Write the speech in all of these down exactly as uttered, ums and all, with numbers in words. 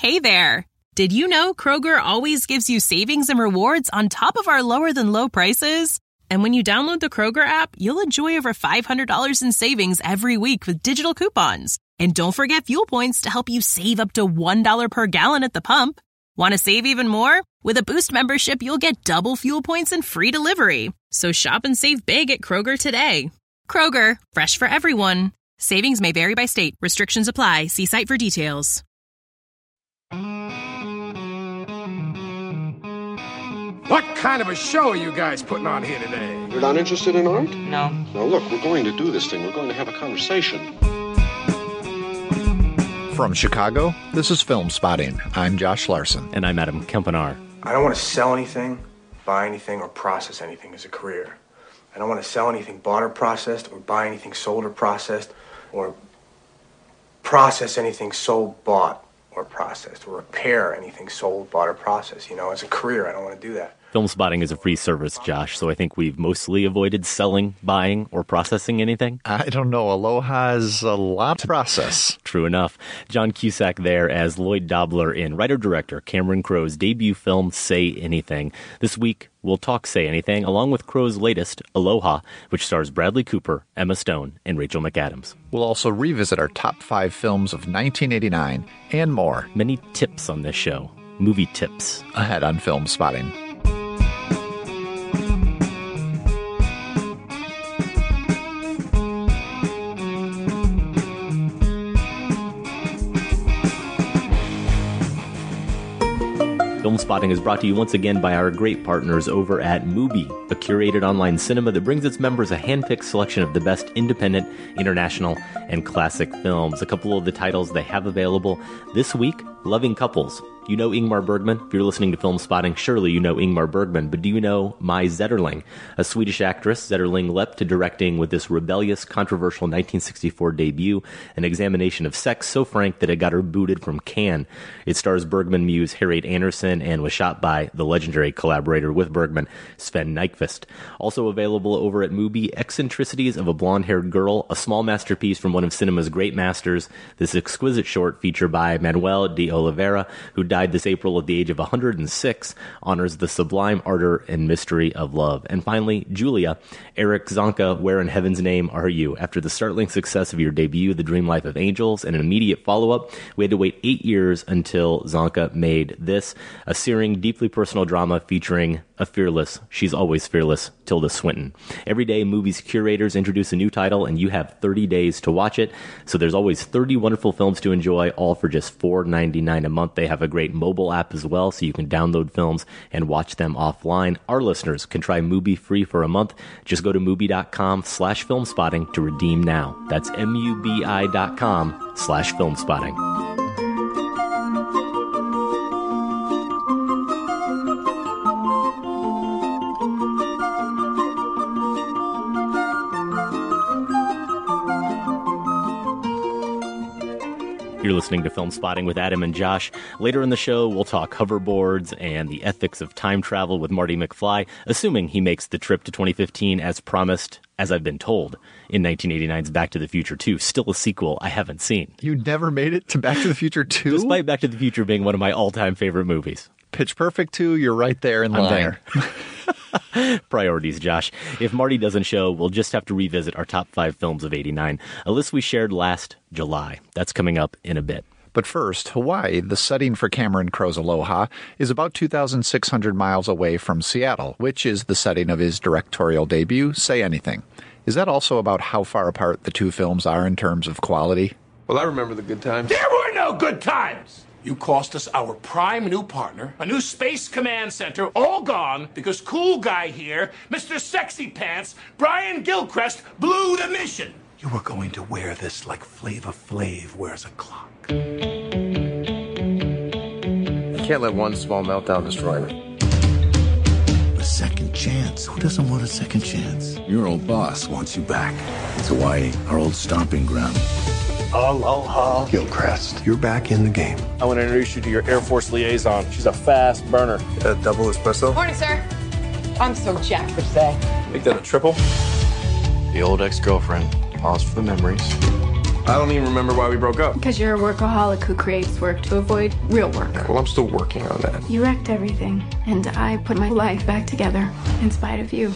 Hey there! Did you know Kroger always gives you savings and rewards on top of our lower-than-low prices? And when you download the Kroger app, you'll enjoy over five hundred dollars in savings every week with digital coupons. And don't forget fuel points to help you save up to one dollar per gallon at the pump. Want to save even more? With a Boost membership, you'll get double fuel points and free delivery. So shop and save big at Kroger today. Kroger, fresh for everyone. Savings may vary by state. Restrictions apply. See site for details. What kind of a show are you guys putting on here today? You're not interested in art? No. Now look, we're going to do this thing. We're going to have a conversation. From Chicago, this is Film Spotting. I'm Josh Larson. And I'm Adam Kempenaar. I don't want to sell anything, buy anything, or process anything as a career. I don't want to sell anything bought or processed, or buy anything sold or processed, or process anything sold, bought, or processed, or repair anything sold, bought, or processed. You know, as a career, I don't want to do that. Film Spotting is a free service, Josh, so I think we've mostly avoided selling, buying, or processing anything. I don't know. Aloha's a lot to process. True enough. John Cusack there as Lloyd Dobler in writer-director Cameron Crowe's debut film, Say Anything. This week, we'll talk Say Anything, along with Crowe's latest, Aloha, which stars Bradley Cooper, Emma Stone, and Rachel McAdams. We'll also revisit our top five films of nineteen eighty-nine and more. Many tips on this show. Movie tips. Ahead on Film Spotting. Film Spotting is brought to you once again by our great partners over at Mubi, a curated online cinema that brings its members a hand-picked selection of the best independent, international, and classic films. A couple of the titles they have available this week: Loving Couples. You know Ingmar Bergman. If you're listening to Film Spotting, surely you know Ingmar Bergman. But do you know Mai Zetterling? A Swedish actress, Zetterling leapt to directing with this rebellious, controversial nineteen sixty-four debut, an examination of sex so frank that it got her booted from Cannes. It stars Bergman muse Harriet Andersson and was shot by the legendary collaborator with Bergman, Sven Nykvist. Also available over at Mubi, Eccentricities of a Blonde-Haired Girl, a small masterpiece from one of cinema's great masters. This exquisite short feature by Manuel de Oliveira, who died this April at the age of one hundred six, honors the sublime ardor and mystery of love. And finally, Julia, Eric Zonka, Where in Heaven's Name Are You? After the startling success of your debut, The Dream Life of Angels, and an immediate follow-up, we had to wait eight years until Zonka made this, a searing, deeply personal drama featuring a fearless, she's always fearless, Tilda Swinton. Every day, Mubi's curators introduce a new title, and you have thirty days to watch it. So there's always thirty wonderful films to enjoy, all for just four ninety-nine a month. They have a great mobile app as well, so you can download films and watch them offline. Our listeners can try Mubi free for a month. Just go to Mubi.com slash filmspotting to redeem now. That's M-U-B-I dot com slash filmspotting. You're listening to Film Spotting with Adam and Josh. Later in the show, we'll talk hoverboards and the ethics of time travel with Marty McFly, assuming he makes the trip to twenty fifteen as promised, as I've been told, in nineteen eighty-nine's Back to the Future two, still a sequel I haven't seen. You never made it to Back to the Future two? Despite Back to the Future being one of my all-time favorite movies. Pitch Perfect two, you're right there in I'm line. there. Priorities, Josh. If Marty doesn't show, we'll just have to revisit our top five films of eighty-nine, a list we shared last July. That's coming up in a bit. But first, Hawaii, the setting for Cameron Crowe's Aloha, is about two thousand six hundred miles away from Seattle, which is the setting of his directorial debut, Say Anything. Is that also about how far apart the two films are in terms of quality? Well, I remember the good times. There were no good times! You cost us our prime new partner, a new space command center, all gone because cool guy here, Mister Sexy Pants, Brian Gilchrist, blew the mission. You were going to wear this like Flava Flav wears a clock. You can't let one small meltdown destroy me. A second chance? Who doesn't want a second chance? Your old boss wants you back. It's Hawaii, our old stomping ground. Aloha. Gilchrist, you're back in the game. I want to introduce you to your Air Force liaison. She's a fast burner. A double espresso? Morning, sir. I'm so jacked for today. Make that a triple. The old ex-girlfriend. Pause for the memories. I don't even remember why we broke up. Because you're a workaholic who creates work to avoid real work. Well, I'm still working on that. You wrecked everything, and I put my life back together in spite of you.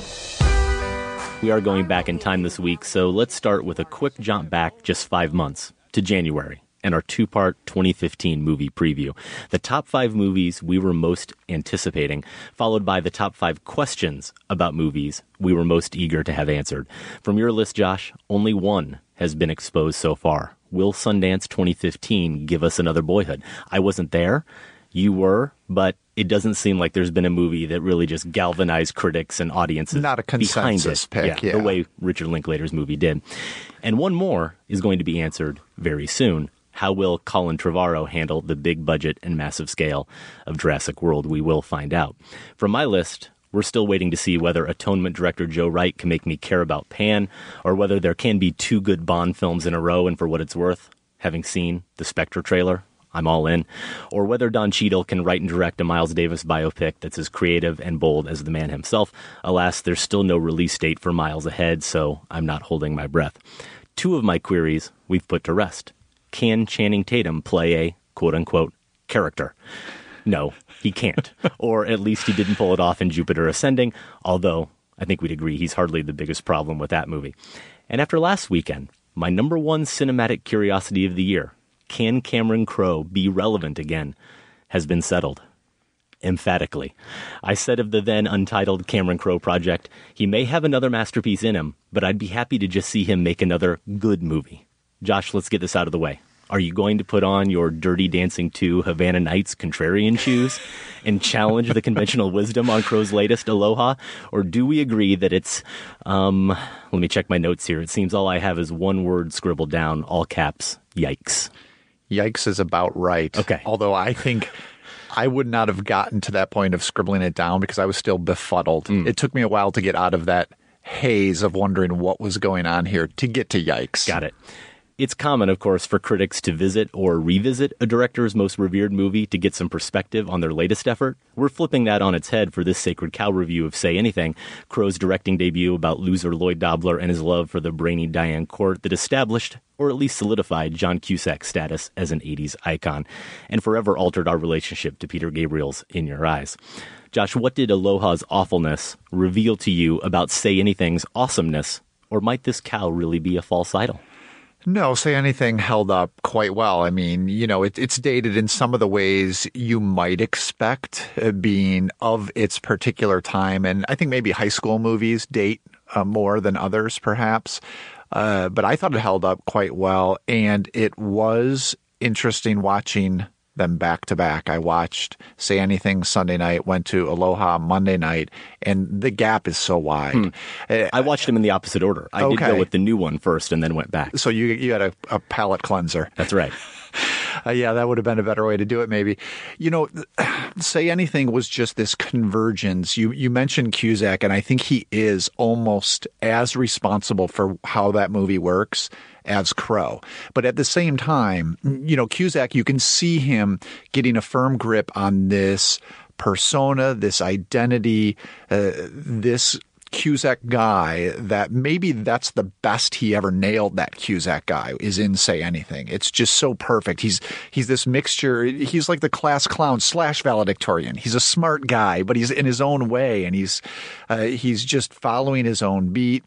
We are going back in time this week, so let's start with a quick jaunt back just five months to January and our two-part twenty fifteen movie preview. The top five movies we were most anticipating, followed by the top five questions about movies we were most eager to have answered. From your list, Josh, only one has been exposed so far. Will Sundance twenty fifteen give us another Boyhood? I wasn't there. You were, but it doesn't seem like there's been a movie that really just galvanized critics and audiences. Not a consensus behind it. pick, yeah, yeah. The way Richard Linklater's movie did. And one more is going to be answered very soon. How will Colin Trevorrow handle the big budget and massive scale of Jurassic World? We will find out. From my list, we're still waiting to see whether Atonement director Joe Wright can make me care about Pan, or whether there can be two good Bond films in a row, and for what it's worth, having seen the Spectre trailer, I'm all in. Or whether Don Cheadle can write and direct a Miles Davis biopic that's as creative and bold as the man himself. Alas, there's still no release date for Miles ahead, so I'm not holding my breath. Two of my queries we've put to rest. Can Channing Tatum play a quote-unquote character? No, he can't. Or at least he didn't pull it off in Jupiter Ascending, although I think we'd agree he's hardly the biggest problem with that movie. And after last weekend, my number one cinematic curiosity of the year, can Cameron Crowe be relevant again, has been settled. Emphatically. I said of the then untitled Cameron Crowe project, he may have another masterpiece in him, but I'd be happy to just see him make another good movie. Josh, let's get this out of the way. Are you going to put on your Dirty Dancing two Havana Nights contrarian shoes and challenge the conventional wisdom on Crowe's latest Aloha? Or do we agree that it's, um, let me check my notes here. It seems all I have is one word scribbled down, all caps, yikes. Yikes is about right. Okay. Although I think I would not have gotten to that point of scribbling it down because I was still befuddled. Mm. It took me a while to get out of that haze of wondering what was going on here to get to yikes. Got it. It's common, of course, for critics to visit or revisit a director's most revered movie to get some perspective on their latest effort. We're flipping that on its head for this Sacred Cow review of Say Anything, Crowe's directing debut about loser Lloyd Dobler and his love for the brainy Diane Court that established, or at least solidified, John Cusack's status as an eighties icon, and forever altered our relationship to Peter Gabriel's In Your Eyes. Josh, what did Aloha's awfulness reveal to you about Say Anything's awesomeness, or might this cow really be a false idol? No, Say Anything held up quite well. I mean, you know, it, it's dated in some of the ways you might expect, uh, being of its particular time. And I think maybe high school movies date uh, more than others, perhaps. Uh, but I thought it held up quite well. And it was interesting watching them back to back. I watched Say Anything Sunday night, went to Aloha Monday night, and the gap is so wide. Hmm. Uh, I watched them in the opposite order. I okay. did go with the new one first and then went back. So you you had a, a palate cleanser. That's right. Uh, yeah, that would have been a better way to do it, maybe. You know, Say Anything was just this convergence. You you mentioned Cusack, and I think he is almost as responsible for how that movie works as Crowe. But at the same time, you know, Cusack, you can see him getting a firm grip on this persona, this identity, uh, this Cusack guy, that maybe that's the best he ever nailed. That Cusack guy is in Say Anything. It's just so perfect. He's he's this mixture. He's like the class clown slash valedictorian. He's a smart guy, but he's in his own way, and he's uh, he's just following his own beat.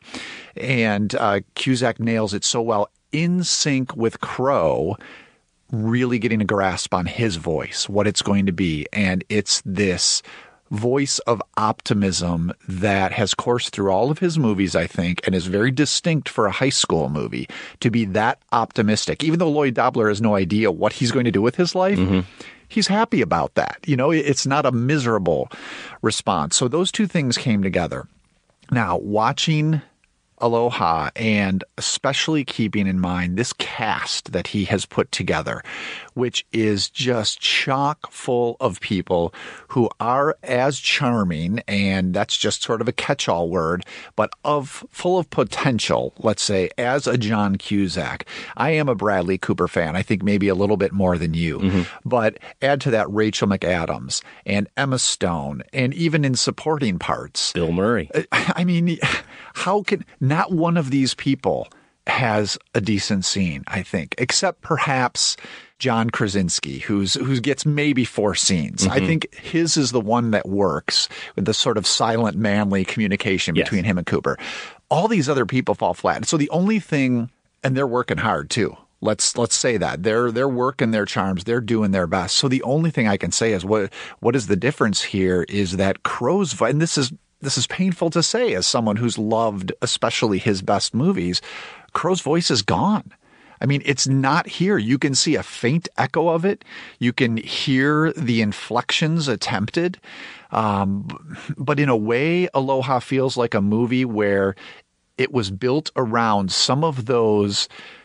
And uh, Cusack nails it so well, in sync with Crowe, really getting a grasp on his voice, what it's going to be, and it's this voice of optimism that has coursed through all of his movies, I think, and is very distinct for a high school movie to be that optimistic. Even though Lloyd Dobler has no idea what he's going to do with his life, mm-hmm. he's happy about that. You know, it's not a miserable response. So those two things came together. Now, watching Aloha, and especially keeping in mind this cast that he has put together, which is just chock full of people who are as charming, and that's just sort of a catch-all word, but of full of potential, let's say, as a John Cusack. I am a Bradley Cooper fan. I think maybe a little bit more than you. Mm-hmm. But add to that Rachel McAdams and Emma Stone, and even in supporting parts, Bill Murray. I mean, how can not one of these people has a decent scene, I think, except perhaps John Krasinski, who's who gets maybe four scenes. Mm-hmm. I think his is the one that works with the sort of silent, manly communication yes. between him and Cooper. All these other people fall flat. So the only thing, and they're working hard too. Let's let's say that they're they're working their charms. They're doing their best. So the only thing I can say is what what is the difference here is that Crowe's voice, and this is this is painful to say as someone who's loved especially his best movies, Crowe's voice is gone. I mean, it's not here. You can see a faint echo of it. You can hear the inflections attempted. Um, but in a way, Aloha feels like a movie where it was built around some of those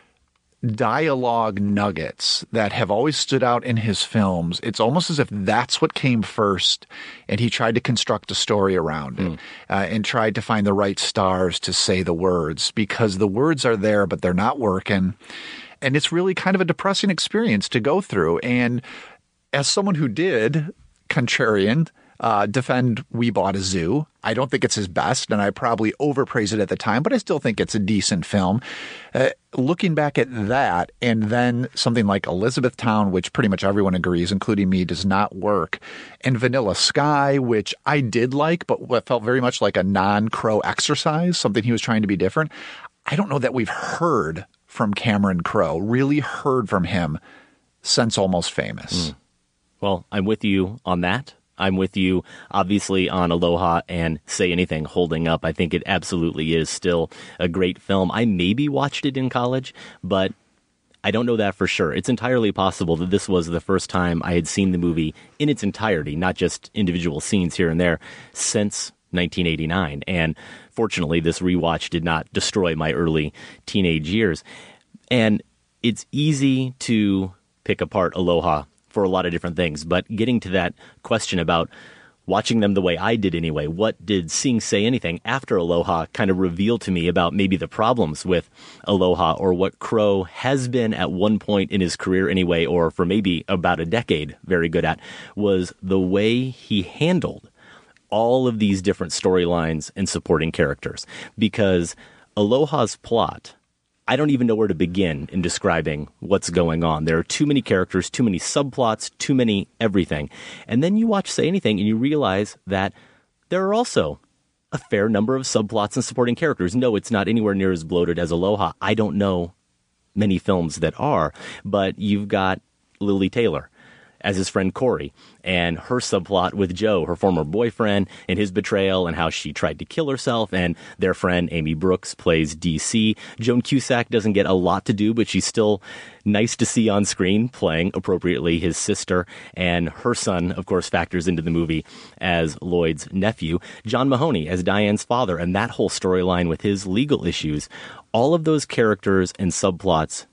dialogue nuggets that have always stood out in his films. It's almost as if that's what came first, and he tried to construct a story around it mm. uh, and tried to find the right stars to say the words, because the words are there, but they're not working. And it's really kind of a depressing experience to go through. And as someone who did, contrarian, Uh, defend We Bought a Zoo. I don't think it's his best, and I probably overpraised it at the time, but I still think it's a decent film. Uh, looking back at that, and then something like Elizabethtown, which pretty much everyone agrees, including me, does not work, and Vanilla Sky, which I did like, but what felt very much like a non-Crowe exercise, something he was trying to be different. I don't know that we've heard from Cameron Crowe, really heard from him since Almost Famous. Mm. Well, I'm with you on that. I'm with you, obviously, on Aloha and Say Anything holding up. I think it absolutely is still a great film. I maybe watched it in college, but I don't know that for sure. It's entirely possible that this was the first time I had seen the movie in its entirety, not just individual scenes here and there, since nineteen eighty-nine. And fortunately, this rewatch did not destroy my early teenage years. And it's easy to pick apart Aloha for a lot of different things, but getting to that question about watching them the way I did anyway, what did seeing Say Anything after Aloha kind of reveal to me about maybe the problems with Aloha, or what Crowe has been at one point in his career anyway, or for maybe about a decade very good at, was the way he handled all of these different storylines and supporting characters. Because Aloha's plot, I don't even know where to begin in describing what's going on. There are too many characters, too many subplots, too many everything. And then you watch Say Anything and you realize that there are also a fair number of subplots and supporting characters. No, it's not anywhere near as bloated as Aloha. I don't know many films that are, but you've got Lily Taylor as his friend Corey, and her subplot with Joe, her former boyfriend, and his betrayal and how she tried to kill herself, and their friend Amy Brooks plays D C. Joan Cusack doesn't get a lot to do, but she's still nice to see on screen, playing appropriately his sister, and her son, of course, factors into the movie as Lloyd's nephew. John Mahoney as Diane's father, and that whole storyline with his legal issues. All of those characters and subplots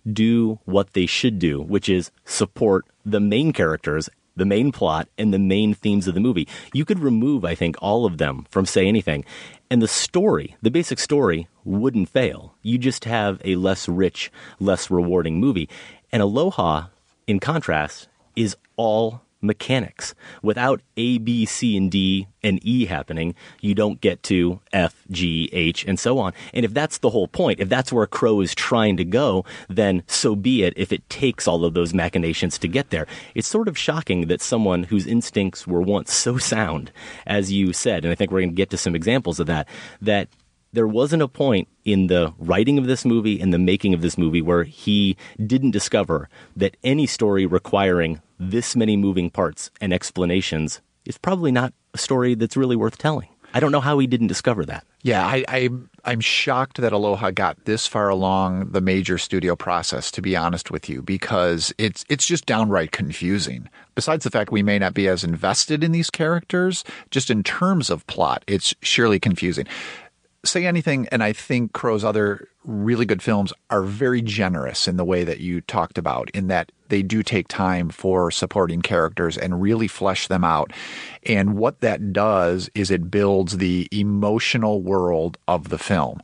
do what they should do, which is support the main characters, the main plot, and the main themes of the movie. You could remove, I think, all of them from Say Anything, and the story, the basic story, wouldn't fail. You just have a less rich, less rewarding movie. And Aloha, in contrast, is all mechanics. Without A, B, C, and D, and E happening, you don't get to F, G, H, and so on. And if that's the whole point, if that's where Crowe is trying to go, then so be it if it takes all of those machinations to get there. It's sort of shocking that someone whose instincts were once so sound, as you said, and I think we're going to get to some examples of that, that there wasn't a point in the writing of this movie and the making of this movie where he didn't discover that any story requiring this many moving parts and explanations is probably not a story that's really worth telling. I don't know how he didn't discover that. Yeah, I, I, I'm shocked that Aloha got this far along the major studio process, to be honest with you, because it's it's just downright confusing. Besides the fact we may not be as invested in these characters, just in terms of plot, it's surely confusing. Say Anything, and I think Crowe's other really good films are very generous in the way that you talked about, in that they do take time for supporting characters and really flesh them out. And what that does is it builds the emotional world of the film.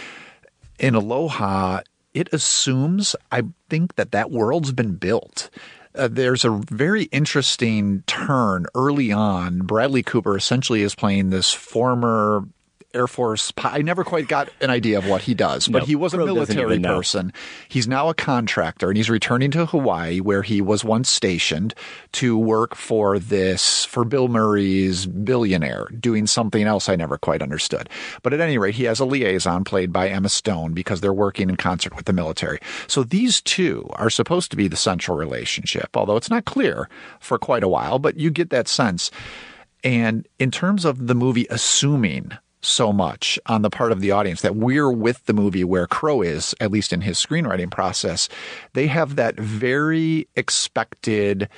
In Aloha, it assumes, I think, that that world's been built. Uh, there's a very interesting turn early on. Bradley Cooper essentially is playing this former Air Force. I never quite got an idea of what he does, but no, he was a Crowe military person. He's now a contractor, and he's returning to Hawaii, where he was once stationed to work for this, for Bill Murray's billionaire, doing something else I never quite understood. But at any rate, he has a liaison played by Emma Stone because they're working in concert with the military. So these two are supposed to be the central relationship, although it's not clear for quite a while, but you get that sense. And in terms of the movie assuming so much on the part of the audience that we're with the movie where Crowe is, at least in his screenwriting process, they have that very expected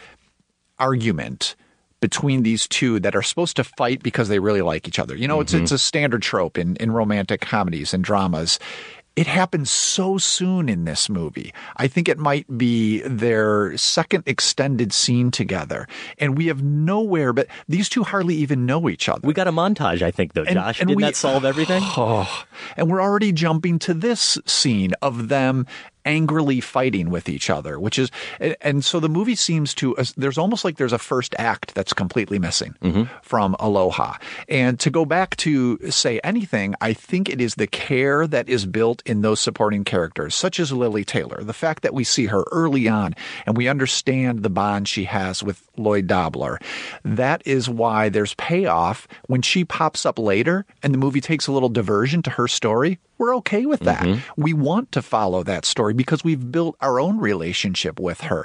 argument between these two that are supposed to fight because they really like each other. You know, mm-hmm. it's it's a standard trope in, in romantic comedies and dramas. It happens so soon in this movie. I think it might be their second extended scene together. And we have nowhere, but these two hardly even know each other. We got a montage, I think, though, and, Josh. And Didn't we, that solve everything? Oh, and we're already jumping to this scene of them angrily fighting with each other, which is, and so the movie seems to, there's almost like there's a first act that's completely missing mm-hmm. from Aloha. And to go back to Say Anything, I think it is the care that is built in those supporting characters, such as Lily Taylor, the fact that we see her early on and we understand the bond she has with Lloyd Dobler. That is why there's payoff when she pops up later and the movie takes a little diversion to her story. We're okay with that. Mm-hmm. We want to follow that story because we've built our own relationship with her.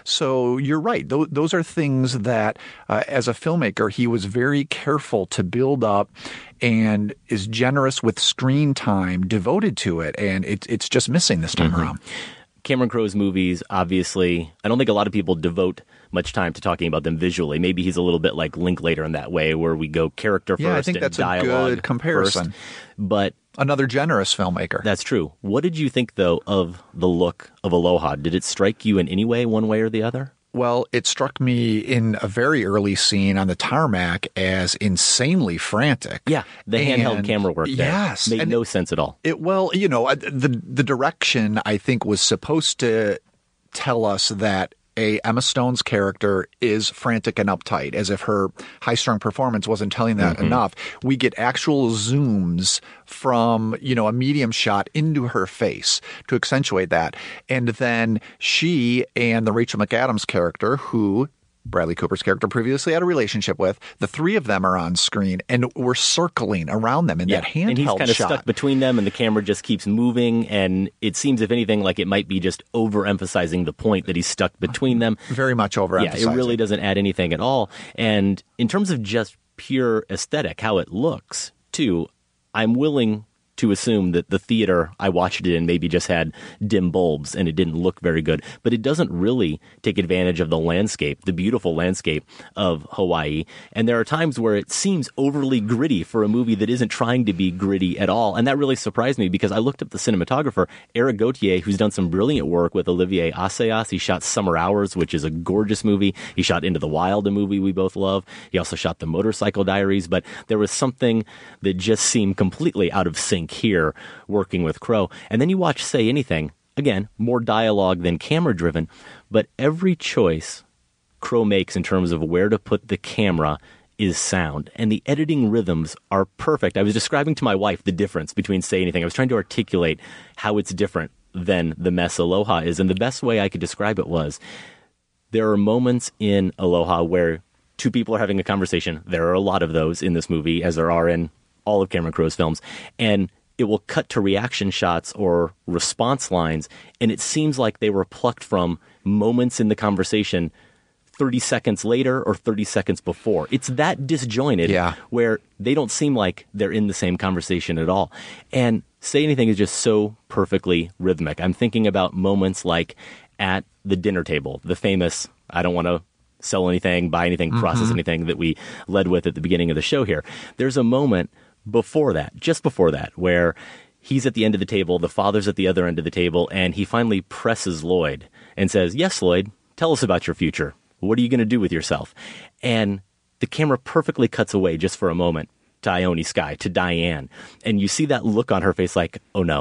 So you're right. Those, those are things that, uh, as a filmmaker, he was very careful to build up and is generous with screen time devoted to it. And it, it's just missing this time mm-hmm. around. Cameron Crowe's movies, obviously, I don't think a lot of people devote much time to talking about them visually. Maybe he's a little bit like Linklater in that way, where we go character first yeah, I think and that's dialogue a good comparison. First. But another generous filmmaker. That's true. What did you think, though, of the look of Aloha? Did it strike you in any way, one way or the other? Well, it struck me in a very early scene on the tarmac as insanely frantic. Yeah, the handheld and, camera work there yes, made and no sense at all. It well, you know, the the direction I think was supposed to tell us that a Emma Stone's character is frantic and uptight, as if her high-strung performance wasn't telling that mm-hmm. enough. We get actual zooms from, you know, a medium shot into her face to accentuate that. And then she and the Rachel McAdams character, who Bradley Cooper's character previously had a relationship with, the three of them are on screen, and we're circling around them in yeah. that handheld shot. And he's kind of shot. stuck between them, and the camera just keeps moving, and it seems, if anything, like it might be just overemphasizing the point that he's stuck between them. Very much overemphasizing. Yeah, it really doesn't add anything at all. And in terms of just pure aesthetic, how it looks, too, I'm willing to assume that the theater I watched it in maybe just had dim bulbs and it didn't look very good. But it doesn't really take advantage of the landscape, the beautiful landscape of Hawaii. And there are times where it seems overly gritty for a movie that isn't trying to be gritty at all. And that really surprised me because I looked up the cinematographer, Eric Gauthier, who's done some brilliant work with Olivier Assayas. He shot Summer Hours, which is a gorgeous movie. He shot Into the Wild, a movie we both love. He also shot The Motorcycle Diaries. But there was something that just seemed completely out of sync here working with Crowe. And then you watch Say Anything, again, more dialogue than camera driven, but every choice Crowe makes in terms of where to put the camera is sound, and the editing rhythms are perfect. I was describing to my wife the difference between Say Anything. I was trying to articulate how it's different than the mess Aloha is, and the best way I could describe it was there are moments in Aloha where two people are having a conversation. There are a lot of those in this movie, as there are in all of Cameron Crowe's films, and it will cut to reaction shots or response lines, and it seems like they were plucked from moments in the conversation thirty seconds later or thirty seconds before. It's that disjointed yeah. where they don't seem like they're in the same conversation at all. And Say Anything is just so perfectly rhythmic. I'm thinking about moments like at the dinner table, the famous, I don't want to sell anything, buy anything, mm-hmm. process anything that we led with at the beginning of the show here. There's a moment before that, just before that, where he's at the end of the table, the father's at the other end of the table, and he finally presses Lloyd and says, "Yes, Lloyd, tell us about your future. What are you going to do with yourself?" And the camera perfectly cuts away just for a moment to Ione Skye, to Diane. And you see that look on her face like, oh no,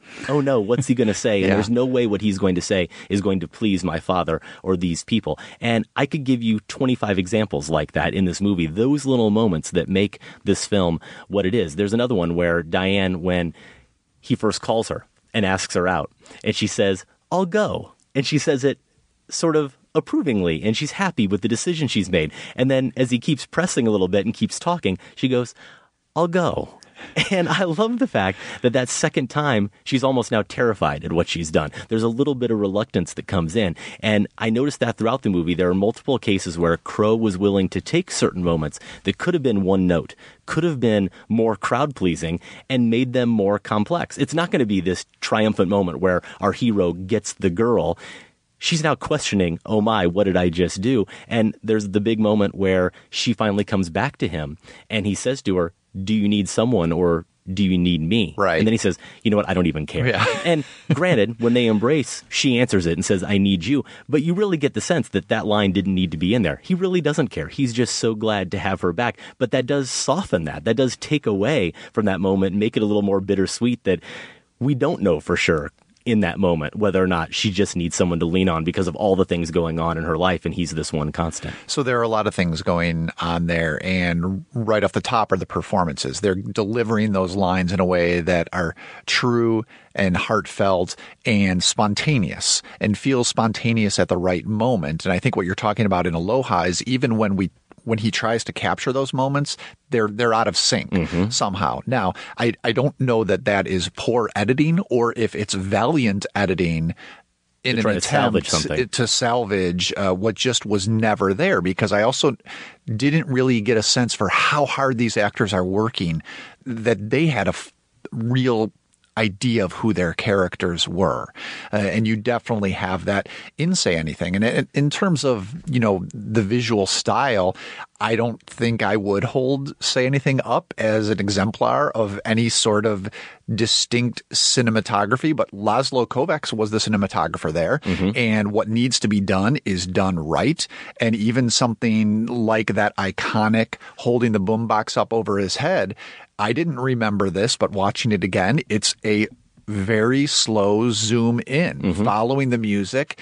oh no, what's he going to say? And Yeah. there's no way what he's going to say is going to please my father or these people. And I could give you twenty-five examples like that in this movie, those little moments that make this film what it is. There's another one where Diane, when he first calls her and asks her out, and she says, I'll go. And she says it sort of approvingly, and she's happy with the decision she's made. And then as he keeps pressing a little bit and keeps talking, she goes, I'll go. And I love the fact that that second time, she's almost now terrified at what she's done. There's a little bit of reluctance that comes in. And I noticed that throughout the movie, there are multiple cases where Crowe was willing to take certain moments that could have been one note, could have been more crowd-pleasing, and made them more complex. It's not going to be this triumphant moment where our hero gets the girl. She's now questioning, oh my, what did I just do? And there's the big moment where she finally comes back to him, and he says to her, do you need someone or do you need me? Right. And then he says, you know what, I don't even care. Yeah. And granted, when they embrace, she answers it and says, I need you. But you really get the sense that that line didn't need to be in there. He really doesn't care. He's just so glad to have her back. But that does soften that. That does take away from that moment and make it a little more bittersweet that we don't know for sure in that moment whether or not she just needs someone to lean on because of all the things going on in her life, and he's this one constant. So there are a lot of things going on there, and right off the top are the performances. They're delivering those lines in a way that are true and heartfelt and spontaneous, and feel spontaneous at the right moment. And I think what you're talking about in Aloha is even when we when he tries to capture those moments, they're they're out of sync mm-hmm. somehow. Now, I, I don't know that that is poor editing or if it's valiant editing in an attempt to salvage, something. to salvage uh, what just was never there, because I also didn't really get a sense for how hard these actors are working, that they had a f- real idea of who their characters were. Uh, and you definitely have that in Say Anything. And in, in terms of, you know, the visual style, I don't think I would hold Say Anything up as an exemplar of any sort of distinct cinematography, but Laszlo Kovacs was the cinematographer there. Mm-hmm. And what needs to be done is done right. And even something like that iconic holding the boombox up over his head, I didn't remember this, but watching it again, it's a very slow zoom in, mm-hmm. following the music,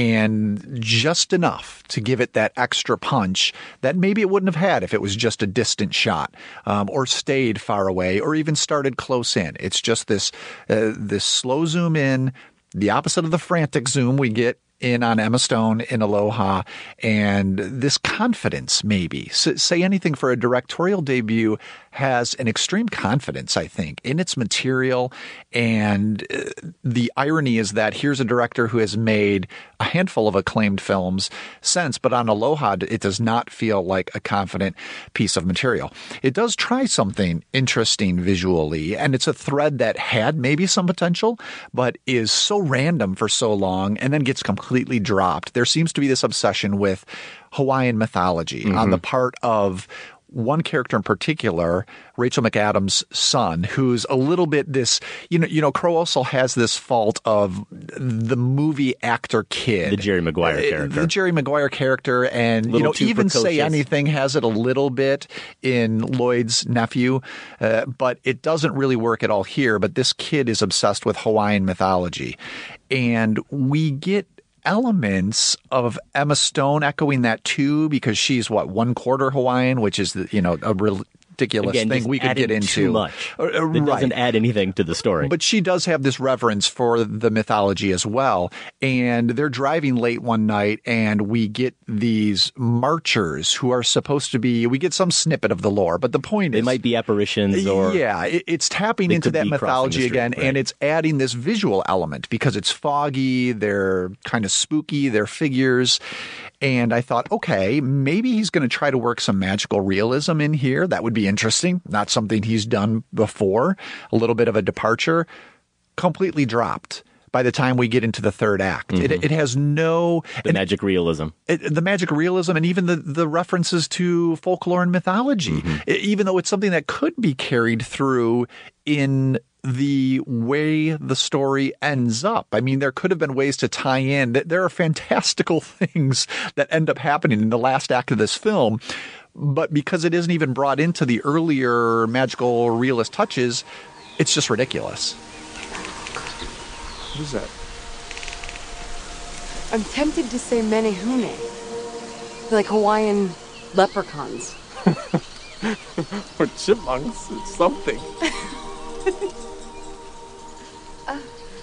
and just enough to give it that extra punch that maybe it wouldn't have had if it was just a distant shot, um, or stayed far away, or even started close in. It's just this uh, this slow zoom in, the opposite of the frantic zoom we get in on Emma Stone in Aloha, and this confidence maybe. So, Say Anything for a directorial debut has an extreme confidence, I think, in its material. And uh, the irony is that here's a director who has made a handful of acclaimed films since, but on Aloha, it does not feel like a confident piece of material. It does try something interesting visually, and it's a thread that had maybe some potential, but is so random for so long and then gets completely dropped. There seems to be this obsession with Hawaiian mythology mm-hmm. on the part of one character in particular, Rachel McAdams' son, who's a little bit this, you know, you know, Crowe also has this fault of the movie actor kid. The Jerry Maguire uh, character. The Jerry Maguire character. And, you know, even precocious. Say Anything has it a little bit in Lloyd's Nephew, uh, but it doesn't really work at all here. But this kid is obsessed with Hawaiian mythology. And we get elements of Emma Stone echoing that too, because she's what, one quarter Hawaiian, which is the, you know, a ridiculous Again, thing we could get into. Too much. Uh, uh, it right. doesn't add anything to the story. But she does have this reverence for the mythology as well. And they're driving late one night, and we get these marchers who are supposed to be, we get some snippet of the lore, but the point they is, they might be apparitions, or yeah, it, it's tapping into that mythology again, right. And it's adding this visual element because it's foggy, they're kind of spooky, they're figures. And I thought, okay, maybe he's going to try to work some magical realism in here. That would be interesting. Not something he's done before. A little bit of a departure. Completely dropped by the time we get into the third act. Mm-hmm. It, it has no... The magic realism. It, the magic realism, and even the, the references to folklore and mythology. Mm-hmm. It, even though it's something that could be carried through in the way the story ends up. I mean, there could have been ways to tie in. There are fantastical things that end up happening in the last act of this film, but because it isn't even brought into the earlier magical realist touches, it's just ridiculous. What is that? I'm tempted to say menehune. They're like Hawaiian leprechauns. Or chipmunks. It's something. uh.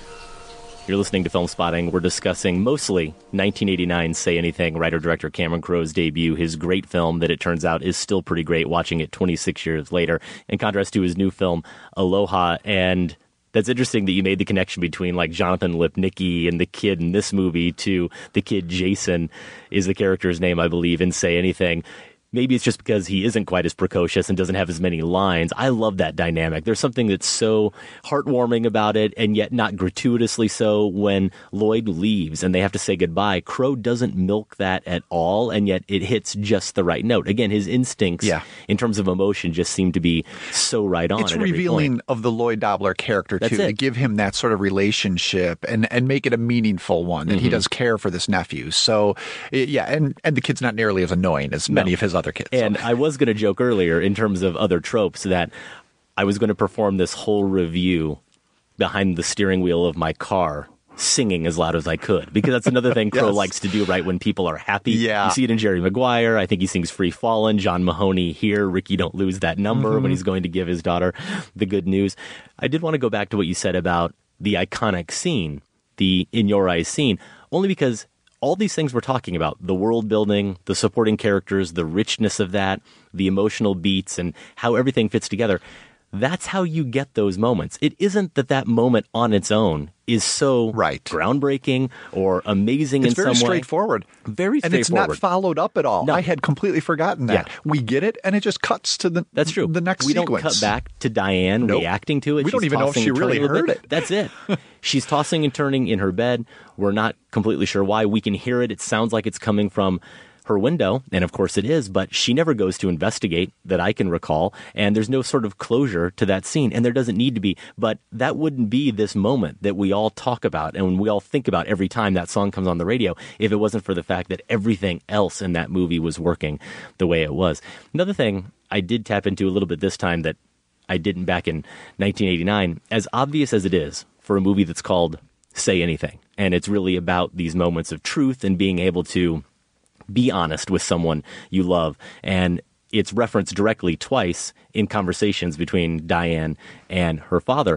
You're listening to Film Spotting. We're discussing mostly nineteen eighty-nine Say Anything, writer-director Cameron Crowe's debut, his great film that it turns out is still pretty great watching it twenty-six years later, in contrast to his new film, Aloha. And that's interesting that you made the connection between like Jonathan Lipnicki and the kid in this movie to the kid Jason is the character's name, I believe, in Say Anything. Maybe it's just because he isn't quite as precocious and doesn't have as many lines. I love that dynamic. There's something that's so heartwarming about it, and yet not gratuitously so. When Lloyd leaves and they have to say goodbye, Crowe doesn't milk that at all, and yet it hits just the right note. Again, his instincts yeah. in terms of emotion just seem to be so right on. It's at revealing every point. of the Lloyd Dobler character, That's too, it. to give him that sort of relationship and, and make it a meaningful one. And mm-hmm. he does care for this nephew. So, yeah, and, and the kid's not nearly as annoying as many no. of his other kids. And so. I was going to joke earlier in terms of other tropes that I was going to perform this whole review behind the steering wheel of my car, singing as loud as I could, because that's another thing Crowe yes. likes to do, right? When people are happy. Yeah. You see it in Jerry Maguire. I think he sings Free Fallin'. John Mahoney here. Ricky Don't Lose That Number mm-hmm. when he's going to give his daughter the good news. I did want to go back to what you said about the iconic scene, the In Your Eyes scene, only because all these things we're talking about, the world building, the supporting characters, the richness of that, the emotional beats, and how everything fits together, that's how you get those moments. It isn't that that moment on its own is so right. groundbreaking or amazing it's in some way. It's very straightforward. Very straightforward. And it's not followed up at all. No. I had completely forgotten that. Yeah. We get it, and it just cuts to the, that's true. the next we sequence. We don't cut back to Diane nope. reacting to it. We She's don't even know if she really heard it. That's it. She's tossing and turning in her bed. We're not completely sure why. We can hear it. It sounds like it's coming from her window, and of course it is, but she never goes to investigate that I can recall, and there's no sort of closure to that scene, and there doesn't need to be, but that wouldn't be this moment that we all talk about and we all think about every time that song comes on the radio if it wasn't for the fact that everything else in that movie was working the way it was. Another thing I did tap into a little bit this time that I didn't back in nineteen eighty-nine, as obvious as it is for a movie that's called Say Anything, and it's really about these moments of truth and being able to be honest with someone you love. And it's referenced directly twice in conversations between Diane and her father.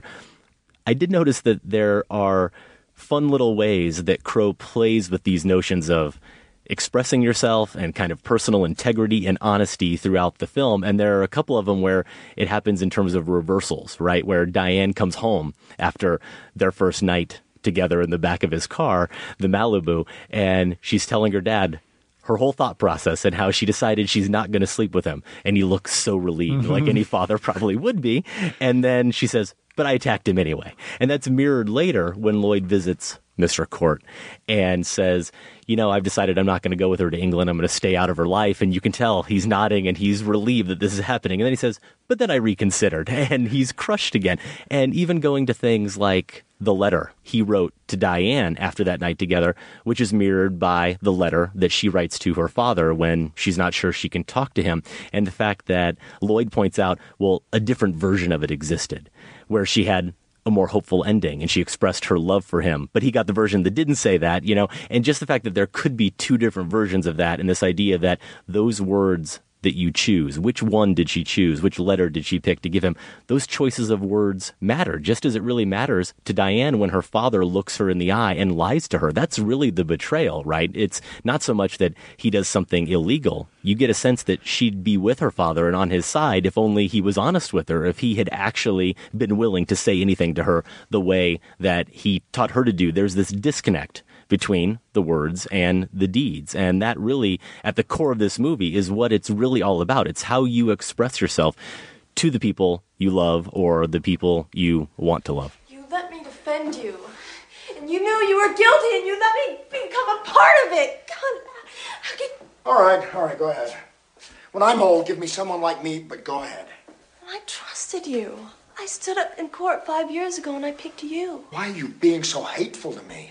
I did notice that there are fun little ways that Crowe plays with these notions of expressing yourself and kind of personal integrity and honesty throughout the film. And there are a couple of them where it happens in terms of reversals, right? Where Diane comes home after their first night together in the back of his car, the Malibu, and she's telling her dad her whole thought process and how she decided she's not going to sleep with him. And he looks so relieved, mm-hmm. like any father probably would be. And then she says, but I attacked him anyway. And that's mirrored later when Lloyd visits Mister Court and says, you know, I've decided I'm not going to go with her to England. I'm going to stay out of her life. And you can tell he's nodding and he's relieved that this is happening. And then he says, but then I reconsidered, and he's crushed again. And even going to things like the letter he wrote to Diane after that night together, which is mirrored by the letter that she writes to her father when she's not sure she can talk to him. And the fact that Lloyd points out, well, a different version of it existed, where she had a more hopeful ending and she expressed her love for him, but he got the version that didn't say that, you know, and just the fact that there could be two different versions of that, and this idea that those words that you choose, which one did she choose, which letter did she pick to give him, those choices of words matter, just as it really matters to Diane when her father looks her in the eye and lies to her. That's really the betrayal, right? It's not so much that he does something illegal. You get a sense that she'd be with her father and on his side if only he was honest with her, if he had actually been willing to say anything to her the way that he taught her to do. There's this disconnect between the words and the deeds. And that really, at the core of this movie, is what it's really all about. It's how you express yourself to the people you love or the people you want to love. You let me defend you. And you knew you were guilty, and you let me become a part of it. God, how could... All right, all right, go ahead. When I'm old, give me someone like me, but go ahead. I trusted you. I stood up in court five years ago, and I picked you. Why are you being so hateful to me?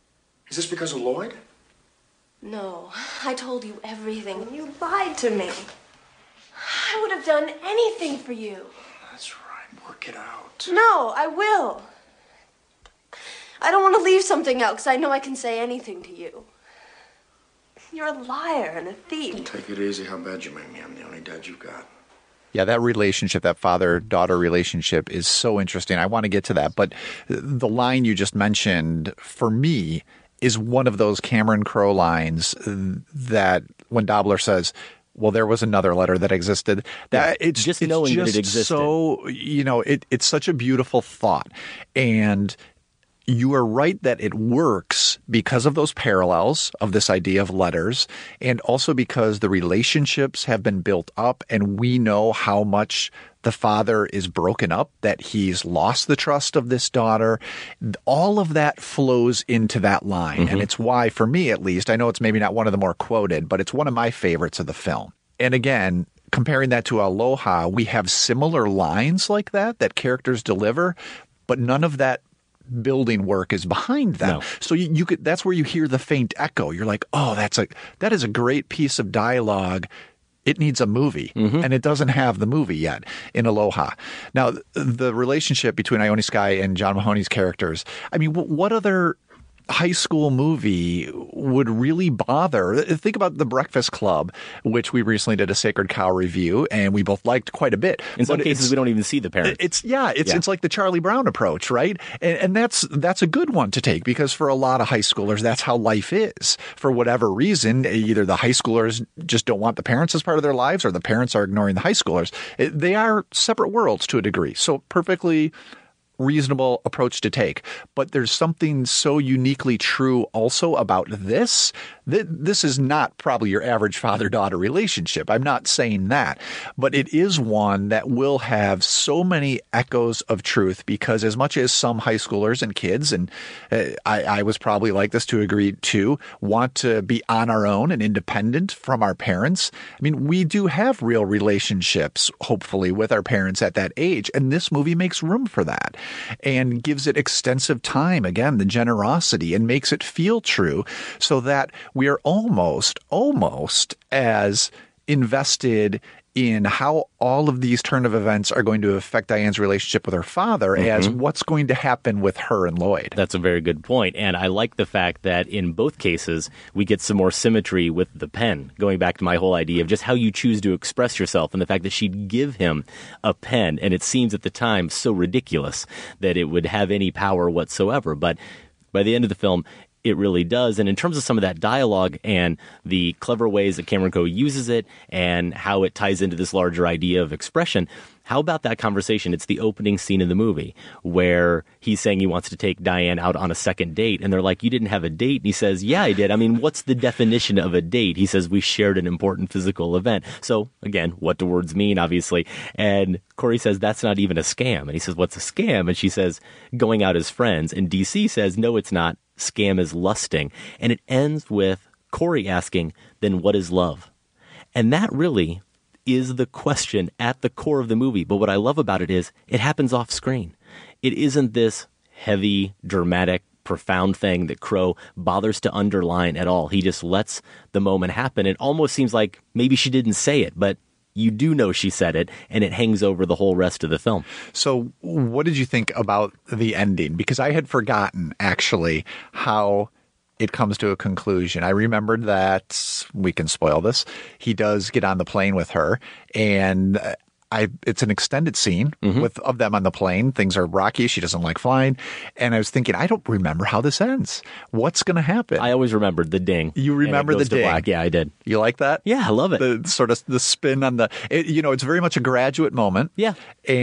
Is this because of Lloyd? No, I told you everything, and you lied to me. I would have done anything for you. That's right, work it out. No, I will. I don't want to leave something out because I know I can say anything to you. You're a liar and a thief. Take it easy. How bad you make me? I'm the only dad you've got. Yeah, that relationship, that father-daughter relationship is so interesting. I want to get to that. But the line you just mentioned, for me, is one of those Cameron Crowe lines that when Dobler says, well, there was another letter that existed. That yeah, it's just it's knowing just that it existed. So, you know, it, it's such a beautiful thought. And you are right that it works because of those parallels of this idea of letters, and also because the relationships have been built up and we know how much the father is broken up, that he's lost the trust of this daughter. All of that flows into that line. Mm-hmm. And it's why, for me at least, I know it's maybe not one of the more quoted, but it's one of my favorites of the film. And again, comparing that to Aloha, we have similar lines like that, that characters deliver, but none of that building work is behind them. No. So you, you could, that's where you hear the faint echo. You're like, oh, that's a, that is a great piece of dialogue. It needs a movie, mm-hmm. and it doesn't have the movie yet in Aloha. Now, the relationship between Ione Skye and John Mahoney's characters, I mean, what other high school movie would really bother? Think about The Breakfast Club, which we recently did a Sacred Cow review, and we both liked quite a bit. In some cases, we don't even see the parents. It's yeah, it's yeah. it's like the Charlie Brown approach, right? And, and that's that's a good one to take, because for a lot of high schoolers, that's how life is. For whatever reason, either the high schoolers just don't want the parents as part of their lives, or the parents are ignoring the high schoolers. It, they are separate worlds to a degree. So perfectly reasonable approach to take. But there's something so uniquely true also about this. This is not probably your average father-daughter relationship. I'm not saying that. But it is one that will have so many echoes of truth, because as much as some high schoolers and kids, and uh, I, I was probably like this to a degree too, want to be on our own and independent from our parents, I mean, we do have real relationships, hopefully, with our parents at that age. And this movie makes room for that, and gives it extensive time, again, the generosity, and makes it feel true, so that we are almost, almost as invested in how all of these turn of events are going to affect Diane's relationship with her father, mm-hmm. as what's going to happen with her and Lloyd. That's a very good point. And I like the fact that in both cases, we get some more symmetry with the pen, going back to my whole idea of just how you choose to express yourself, and the fact that she'd give him a pen. And it seems at the time so ridiculous that it would have any power whatsoever. But by the end of the film, it really does. And in terms of some of that dialogue and the clever ways that Cameron Crowe uses it and how it ties into this larger idea of expression, how about that conversation? It's the opening scene in the movie where he's saying he wants to take Diane out on a second date. And they're like, you didn't have a date? And he says, yeah, I did. I mean, what's the definition of a date? He says, we shared an important physical event. So again, what do words mean, obviously? And Corey says, that's not even a scam. And he says, what's a scam? And she says, going out as friends. And D C says, no, it's not. Scam is lusting. And it ends with Corey asking, then what is love? And that really is the question at the core of the movie. But what I love about it is it happens off screen. It isn't this heavy, dramatic, profound thing that Crowe bothers to underline at all. He just lets the moment happen. It almost seems like maybe she didn't say it, but you do know she said it, and it hangs over the whole rest of the film. So what did you think about the ending? Because I had forgotten, actually, how it comes to a conclusion. I remembered that, we can spoil this, he does get on the plane with her, and I, it's an extended scene mm-hmm. with of them on the plane. Things are rocky. She doesn't like flying. And I was thinking, I don't remember how this ends. What's going to happen? I always remembered the ding. You remember the ding? Black. Yeah, I did. You like that? Yeah, I love it. The sort of the spin on the, it, you know, it's very much a Graduate moment. Yeah.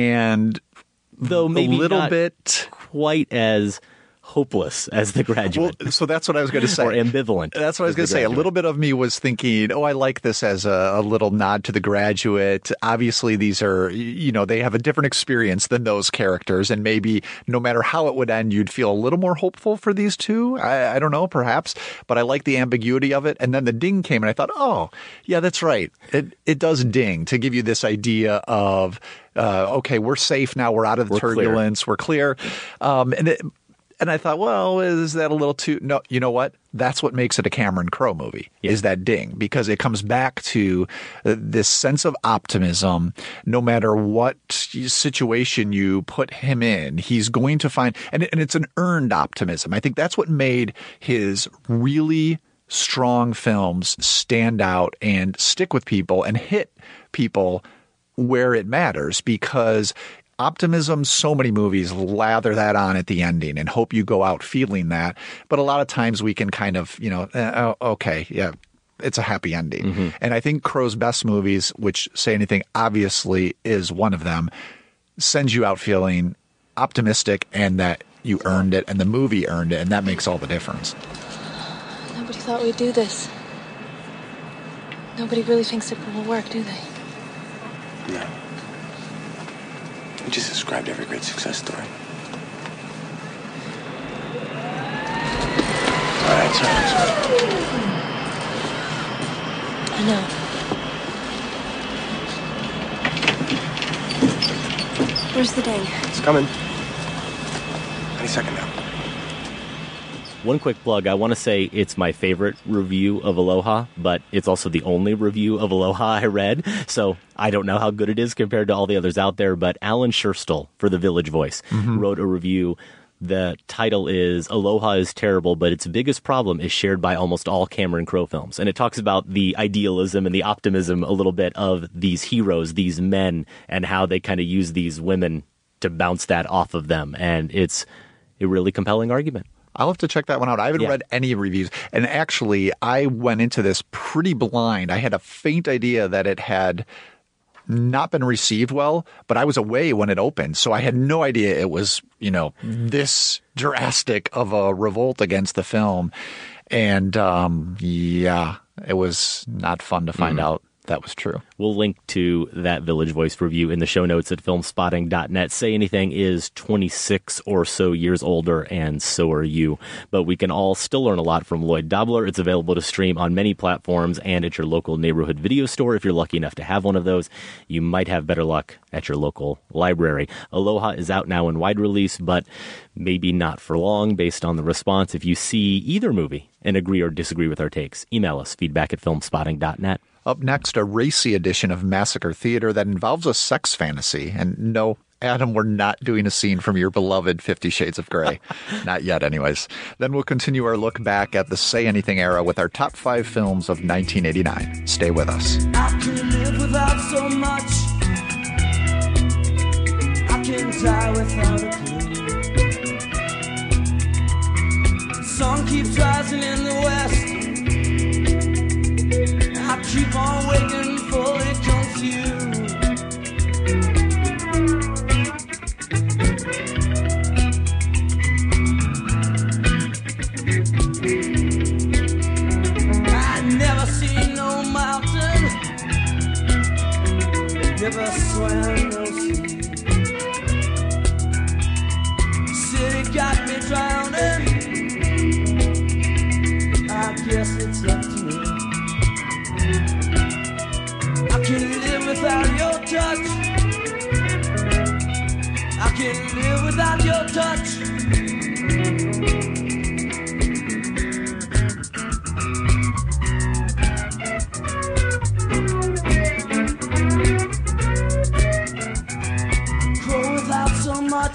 And though maybe a little not bit quite as hopeless as The Graduate. Well, so that's what I was going to say. Or ambivalent. That's what I was going to say. A little bit of me was thinking, oh, I like this as a, a little nod to The Graduate. Obviously, these are, you know, they have a different experience than those characters. And maybe no matter how it would end, you'd feel a little more hopeful for these two. I, I don't know, perhaps. But I like the ambiguity of it. And then the ding came and I thought, oh, yeah, that's right. It, it does ding to give you this idea of, uh, okay, we're safe now. We're out of the we're turbulence. Clear. We're clear. Um, and it, And I thought, well, is that a little too – no, you know what? that's what makes it a Cameron Crowe movie, yeah. is that ding, because it comes back to this sense of optimism. No matter what situation you put him in, he's going to find, and, and it's an earned optimism. I think that's what made his really strong films stand out and stick with people and hit people where it matters, because optimism, so many movies lather that on at the ending and hope you go out feeling that. But a lot of times we can kind of, you know, uh, okay, yeah, it's a happy ending. Mm-hmm. And I think Crowe's best movies, which Say Anything obviously is one of them, sends you out feeling optimistic and that you earned it and the movie earned it. And that makes all the difference. Nobody thought we'd do this. Nobody really thinks it will work, do they? No. You just described every great success story. All right, sorry, sorry. I know. Where's the ding? It's coming. Any second now. One quick plug. I want to say it's my favorite review of Aloha, but it's also the only review of Aloha I read. So I don't know how good it is compared to all the others out there. But Alan Scherstl for The Village Voice mm-hmm. wrote a review. The title is Aloha is Terrible, but its biggest problem is shared by almost all Cameron Crowe films. And it talks about the idealism and the optimism a little bit of these heroes, these men, and how they kind of use these women to bounce that off of them. And it's a really compelling argument. I'll have to check that one out. I haven't yeah. read any reviews. And actually, I went into this pretty blind. I had a faint idea that it had not been received well, but I was away when it opened. So I had no idea it was, you know, this drastic of a revolt against the film. And um, yeah, it was not fun to find mm. out that was true. We'll link to that Village Voice review in the show notes at filmspotting dot net. Say Anything is twenty-six or so years older, and so are you. But we can all still learn a lot from Lloyd Dobler. It's available to stream on many platforms and at your local neighborhood video store. If you're lucky enough to have one of those, you might have better luck at your local library. Aloha is out now in wide release, but maybe not for long based on the response. If you see either movie and agree or disagree with our takes, email us, feedback at filmspotting dot net. Up next, a racy edition of Massacre Theater that involves a sex fantasy. And no, Adam, we're not doing a scene from your beloved Fifty Shades of Grey. Not yet, anyways. Then we'll continue our look back at the Say Anything era with our top five films of nineteen eighty-nine. Stay with us. I can live without so much. I can die without a clue. Sun keeps rising in the west. I keep on waiting for it comes to you. I never seen no mountain, never swam no sea. City got me drowning. I guess it's up to me. I can live without your touch. I can live without your touch. Grow without so much.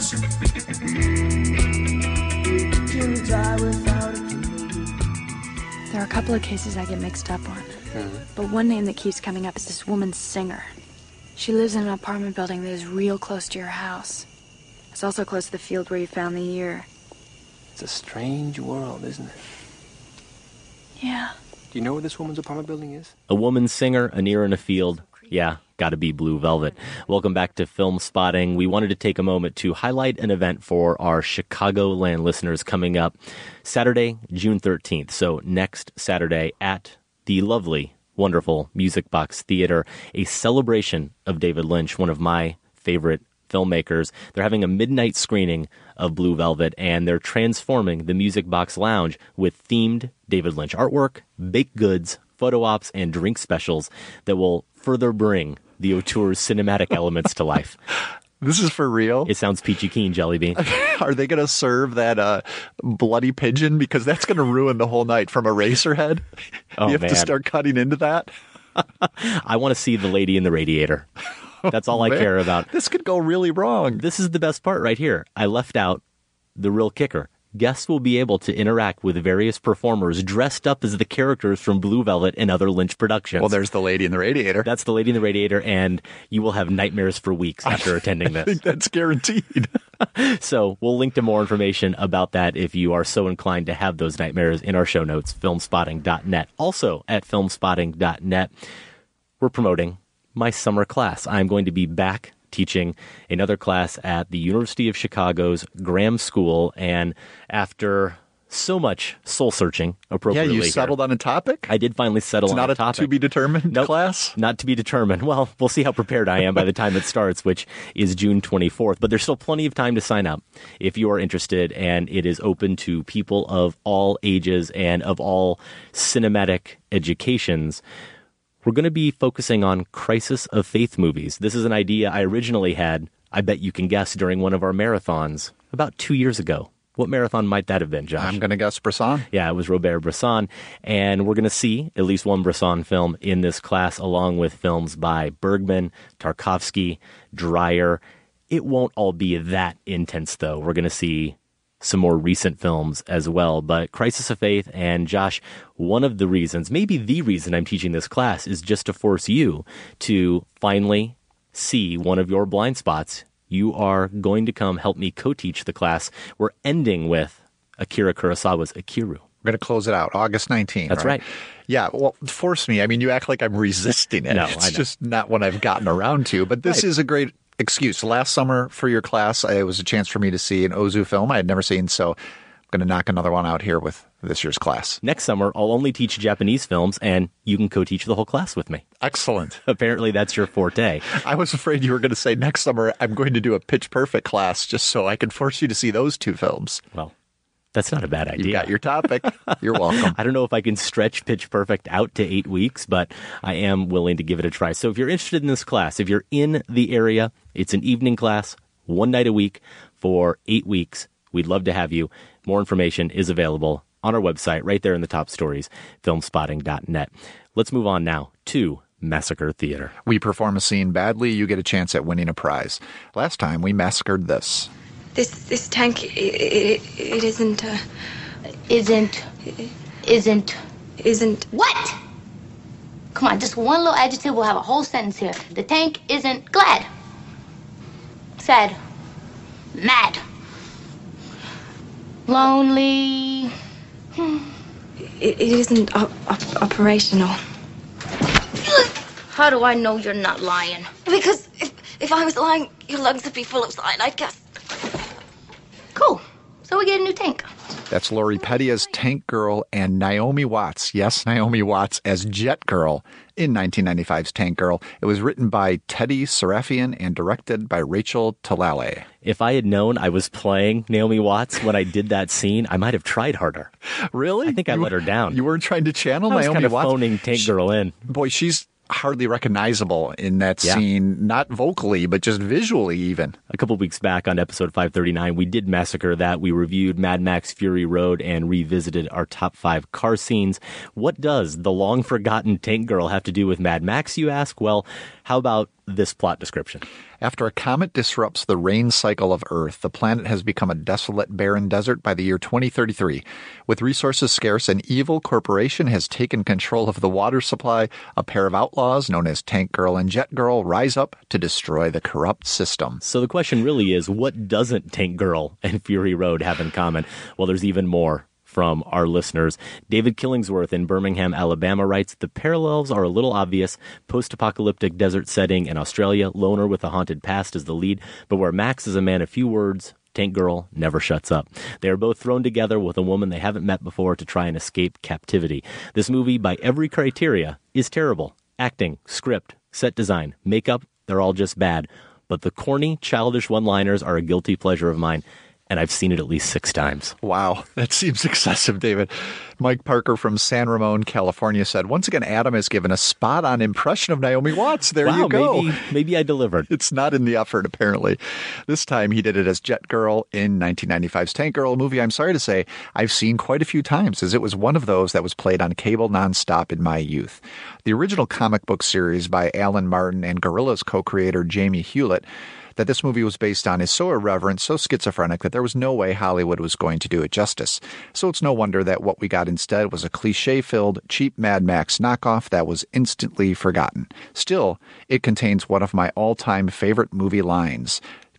Can die without a clue. There are a couple of cases I get mixed up on. Mm-hmm. But one name that keeps coming up is this woman Singer. She lives in an apartment building that is real close to your house. It's also close to the field where you found the ear. It's a strange world, isn't it? Yeah. Do you know where this woman's apartment building is? A woman singer, an ear in a field. Yeah, gotta be Blue Velvet. Welcome back to Film Spotting. We wanted to take a moment to highlight an event for our Chicagoland listeners coming up Saturday, June thirteenth. So next Saturday at the lovely, wonderful Music Box Theater, a celebration of David Lynch, one of my favorite filmmakers. They're having a midnight screening of Blue Velvet, and they're transforming the Music Box Lounge with themed David Lynch artwork, baked goods, photo ops, and drink specials that will further bring the auteur's cinematic elements to life. This is for real? It sounds peachy keen, Jelly Bean. Are they going to serve that uh, bloody pigeon? Because that's going to ruin the whole night from Eraserhead. Oh, you have man. to start cutting into that. I want to see the lady in the radiator. That's all Oh, I man. care about. This could go really wrong. This is the best part right here. I left out the real kicker. Guests will be able to interact with various performers dressed up as the characters from Blue Velvet and other Lynch productions. Well, there's the lady in the radiator. That's the lady in the radiator, and you will have nightmares for weeks after attending this. I think that's guaranteed. So we'll link to more information about that if you are so inclined to have those nightmares in our show notes, filmspotting dot net. Also at filmspotting dot net, we're promoting my summer class. I'm going to be back teaching another class at the University of Chicago's Graham School, and after so much soul-searching Yeah, appropriately you here, settled on a topic? I did finally settle It's on not a a topic. to-be-determined Nope, class? Not to be determined. Well, we'll see how prepared I am by the time it starts, which is June twenty-fourth. But there's still plenty of time to sign up if you are interested, and it is open to people of all ages and of all cinematic educations. We're going to be focusing on crisis of faith movies. This is an idea I originally had, I bet you can guess, during one of our marathons about two years ago. What marathon might that have been, Josh? I'm going to guess Bresson. Yeah, it was Robert Bresson. And we're going to see at least one Bresson film in this class, along with films by Bergman, Tarkovsky, Dreyer. It won't all be that intense, though. We're going to see some more recent films as well. But Crisis of Faith, and Josh, one of the reasons, maybe the reason I'm teaching this class is just to force you to finally see one of your blind spots. You are going to come help me co-teach the class. We're ending with Akira Kurosawa's Akiru. We're going to close it out August nineteenth. That's right. Yeah, well, force me. I mean, you act like I'm resisting it. No, it's I know. just not what I've gotten around to. But this Right. is a great excuse. Last summer for your class, it was a chance for me to see an Ozu film I had never seen. So I'm going to knock another one out here with this year's class. Next summer, I'll only teach Japanese films, and you can co-teach the whole class with me. Excellent. Apparently, that's your forte. I was afraid you were going to say next summer I'm going to do a Pitch Perfect class just so I could force you to see those two films. Well, that's not a bad idea. You got your topic. You're welcome. I don't know if I can stretch Pitch Perfect out to eight weeks, but I am willing to give it a try. So if you're interested in this class, if you're in the area, it's an evening class, one night a week for eight weeks. We'd love to have you. More information is available on our website right there in the top stories, filmspotting dot net. Let's move on now to Massacre Theater. We perform a scene badly, you get a chance at winning a prize. Last time we massacred this. This this tank, it, it, it isn't, uh... Isn't. Isn't. Isn't... What? Come on, just one little adjective, we'll have a whole sentence here. The tank isn't glad. Sad. Mad. Lonely. It, it isn't op- op- operational. How do I know you're not lying? Because if, if I was lying, your lungs would be full of cyanide gas. Cool. So we get a new tank. That's Lori Petty as Tank Girl and Naomi Watts, yes, Naomi Watts as Jet Girl in nineteen ninety-five's Tank Girl. It was written by Teddy Serafian and directed by Rachel Talalay. If I had known I was playing Naomi Watts when I did that scene, I might have tried harder. Really? I think I you, let her down. You weren't trying to channel I was Naomi kind of Watts? phoning Tank Girl in. Boy, she's hardly recognizable in that Yeah. scene, not vocally, but just visually even. A couple weeks back on episode five thirty-nine, we did Massacre That. We reviewed Mad Max Fury Road and revisited our top five car scenes. What does the long-forgotten Tank Girl have to do with Mad Max, you ask? Well, how about this plot description? After a comet disrupts the rain cycle of Earth, the planet has become a desolate, barren desert by the year twenty thirty-three. With resources scarce, an evil corporation has taken control of the water supply. A pair of outlaws known as Tank Girl and Jet Girl rise up to destroy the corrupt system. So the question really is, what doesn't Tank Girl and Fury Road have in common? Well, there's even more from our listeners. David Killingsworth in Birmingham, Alabama writes, the parallels are a little obvious. Post-apocalyptic desert setting in Australia, loner with a haunted past is the lead, but where Max is a man of few words, Tank Girl never shuts up. They are both thrown together with a woman they haven't met before to try and escape captivity. This movie, by every criteria, is terrible. Acting, script, set design, makeup, they're all just bad. But the corny, childish one-liners are a guilty pleasure of mine. and I've seen it at least six times. Wow, that seems excessive, David. Mike Parker from San Ramon, California said, once again, Adam has given a spot-on impression of Naomi Watts. There wow, you go. Maybe, maybe I delivered. It's not in the effort, apparently. This time he did it as Jet Girl in nineteen ninety-five's Tank Girl, a movie I'm sorry to say I've seen quite a few times, as it was one of those that was played on cable nonstop in my youth. The original comic book series by Alan Martin and Gorillaz co-creator Jamie Hewlett that this movie was based on is so irreverent, so schizophrenic, that there was no way Hollywood was going to do it justice. So it's no wonder that what we got instead was a cliche-filled, cheap Mad Max knockoff that was instantly forgotten. Still, it contains one of my all-time favorite movie lines.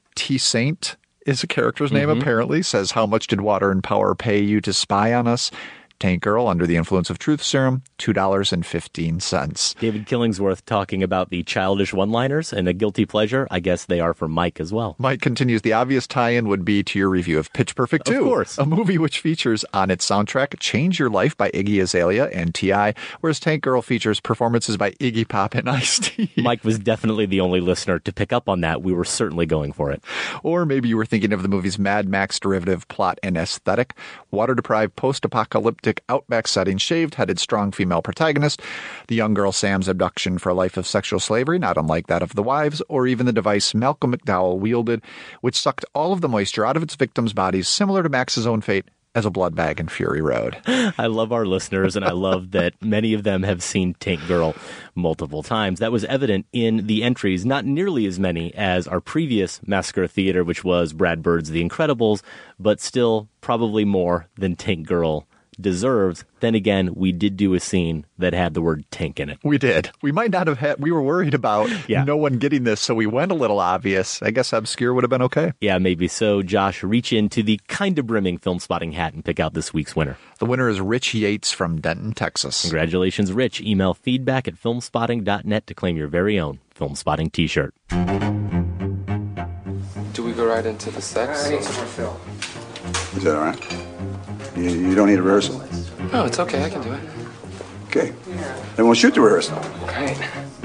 T-Saint is a character's name, mm-hmm. apparently, says, how much did Water and Power pay you to spy on us? Tank Girl, under the influence of truth serum, two dollars and fifteen cents. David Killingsworth talking about the childish one-liners and a guilty pleasure. I guess they are for Mike as well. Mike continues, the obvious tie-in would be to your review of Pitch Perfect two. Of course. A movie which features on its soundtrack Change Your Life by Iggy Azalea and T I, whereas Tank Girl features performances by Iggy Pop and Ice-T. Mike was definitely the only listener to pick up on that. We were certainly going for it. Or maybe you were thinking of the movie's Mad Max derivative plot and aesthetic. Water-deprived, post-apocalyptic outback setting, shaved-headed, strong female protagonist, the young girl Sam's abduction for a life of sexual slavery, not unlike that of the wives, or even the device Malcolm McDowell wielded, which sucked all of the moisture out of its victims' bodies, similar to Max's own fate as a blood bag in Fury Road. I love our listeners, and I love that many of them have seen Tank Girl multiple times. That was evident in the entries, not nearly as many as our previous Massacre Theater, which was Brad Bird's The Incredibles, but still probably more than Tank Girl deserves. Then again, we did do a scene that had the word tank in it. We did. We might not have had, we were worried about yeah. no one getting this, so we went a little obvious. I guess obscure would have been okay. Yeah, maybe so. Josh, reach into the kind of brimming Film Spotting hat and pick out this week's winner. The winner is Rich Yates from Denton, Texas. Congratulations, Rich. Email feedback at filmspotting dot net to claim your very own Film Spotting t-shirt. Do we go right into the sex? I need some more Phil. Is that all right? You, you don't need a rehearsal? No, it's okay. I can do it. Okay. Then we'll shoot the rehearsal. Great.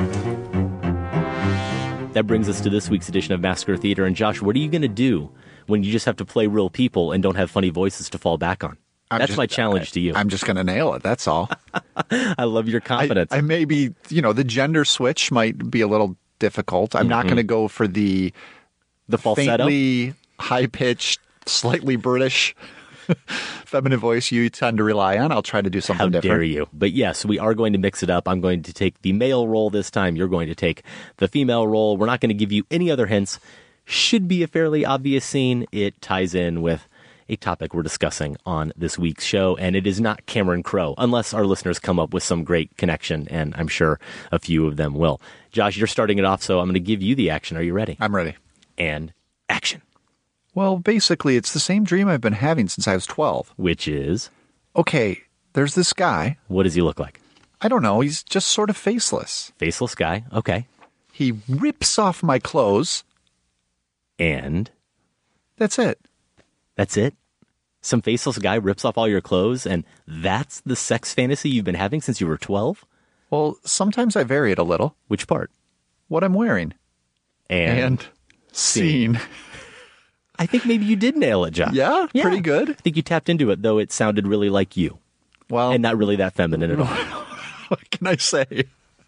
That brings us to this week's edition of Massacre Theater. And Josh, what are you going to do when you just have to play real people and don't have funny voices to fall back on? I'm That's just, my challenge I, to you. I'm just going to nail it. That's all. I love your confidence. I, I may be, you know, the gender switch might be a little difficult. I'm mm-hmm. not going to go for the the falsetto, faintly high-pitched, slightly British feminine voice you tend to rely on. I'll try to do something How different. How dare you? But yes, we are going to mix it up. I'm going to take the male role this time. You're going to take the female role. We're not going to give you any other hints. Should be a fairly obvious scene. It ties in with a topic we're discussing on this week's show, and it is not Cameron Crowe, unless our listeners come up with some great connection, and I'm sure a few of them will. Josh, you're starting it off, so I'm going to give you the action. Are you ready? I'm ready. And action. Well, basically, it's the same dream I've been having since I was twelve. Which is? Okay, there's this guy. What does he look like? I don't know. He's just sort of faceless. Faceless guy. Okay. He rips off my clothes. And? That's it. That's it? Some faceless guy rips off all your clothes, and that's the sex fantasy you've been having since you were twelve? Well, sometimes I vary it a little. Which part? What I'm wearing. And? And scene. scene. I think maybe you did nail it, Josh. Yeah, yeah, pretty good. I think you tapped into it, though it sounded really like you. Well, and not really that feminine at all. What can I say?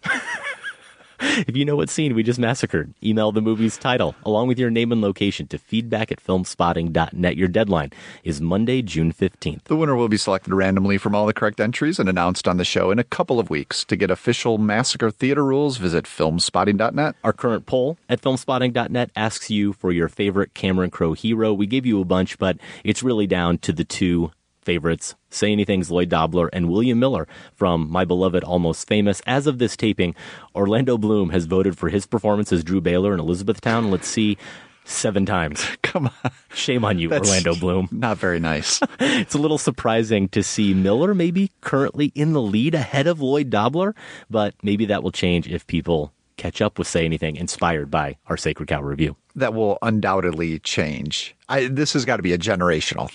If you know what scene we just massacred, email the movie's title along with your name and location to feedback at filmspotting dot net. Your deadline is Monday, June fifteenth. The winner will be selected randomly from all the correct entries and announced on the show in a couple of weeks. To get official Massacre Theater rules, visit filmspotting dot net. Our current poll at filmspotting dot net asks you for your favorite Cameron Crowe hero. We gave you a bunch, but it's really down to the two favorites, Say Anything's Lloyd Dobler and William Miller from My Beloved Almost Famous. As of this taping, Orlando Bloom has voted for his performance as Drew Baylor in Elizabethtown. Let's see, seven times. Come on. Shame on you, That's Orlando Bloom. Not very nice. It's a little surprising to see Miller maybe currently in the lead ahead of Lloyd Dobler, but maybe that will change if people catch up with Say Anything, inspired by our Sacred Cow review. That will undoubtedly change. I, this has got to be a generational thing.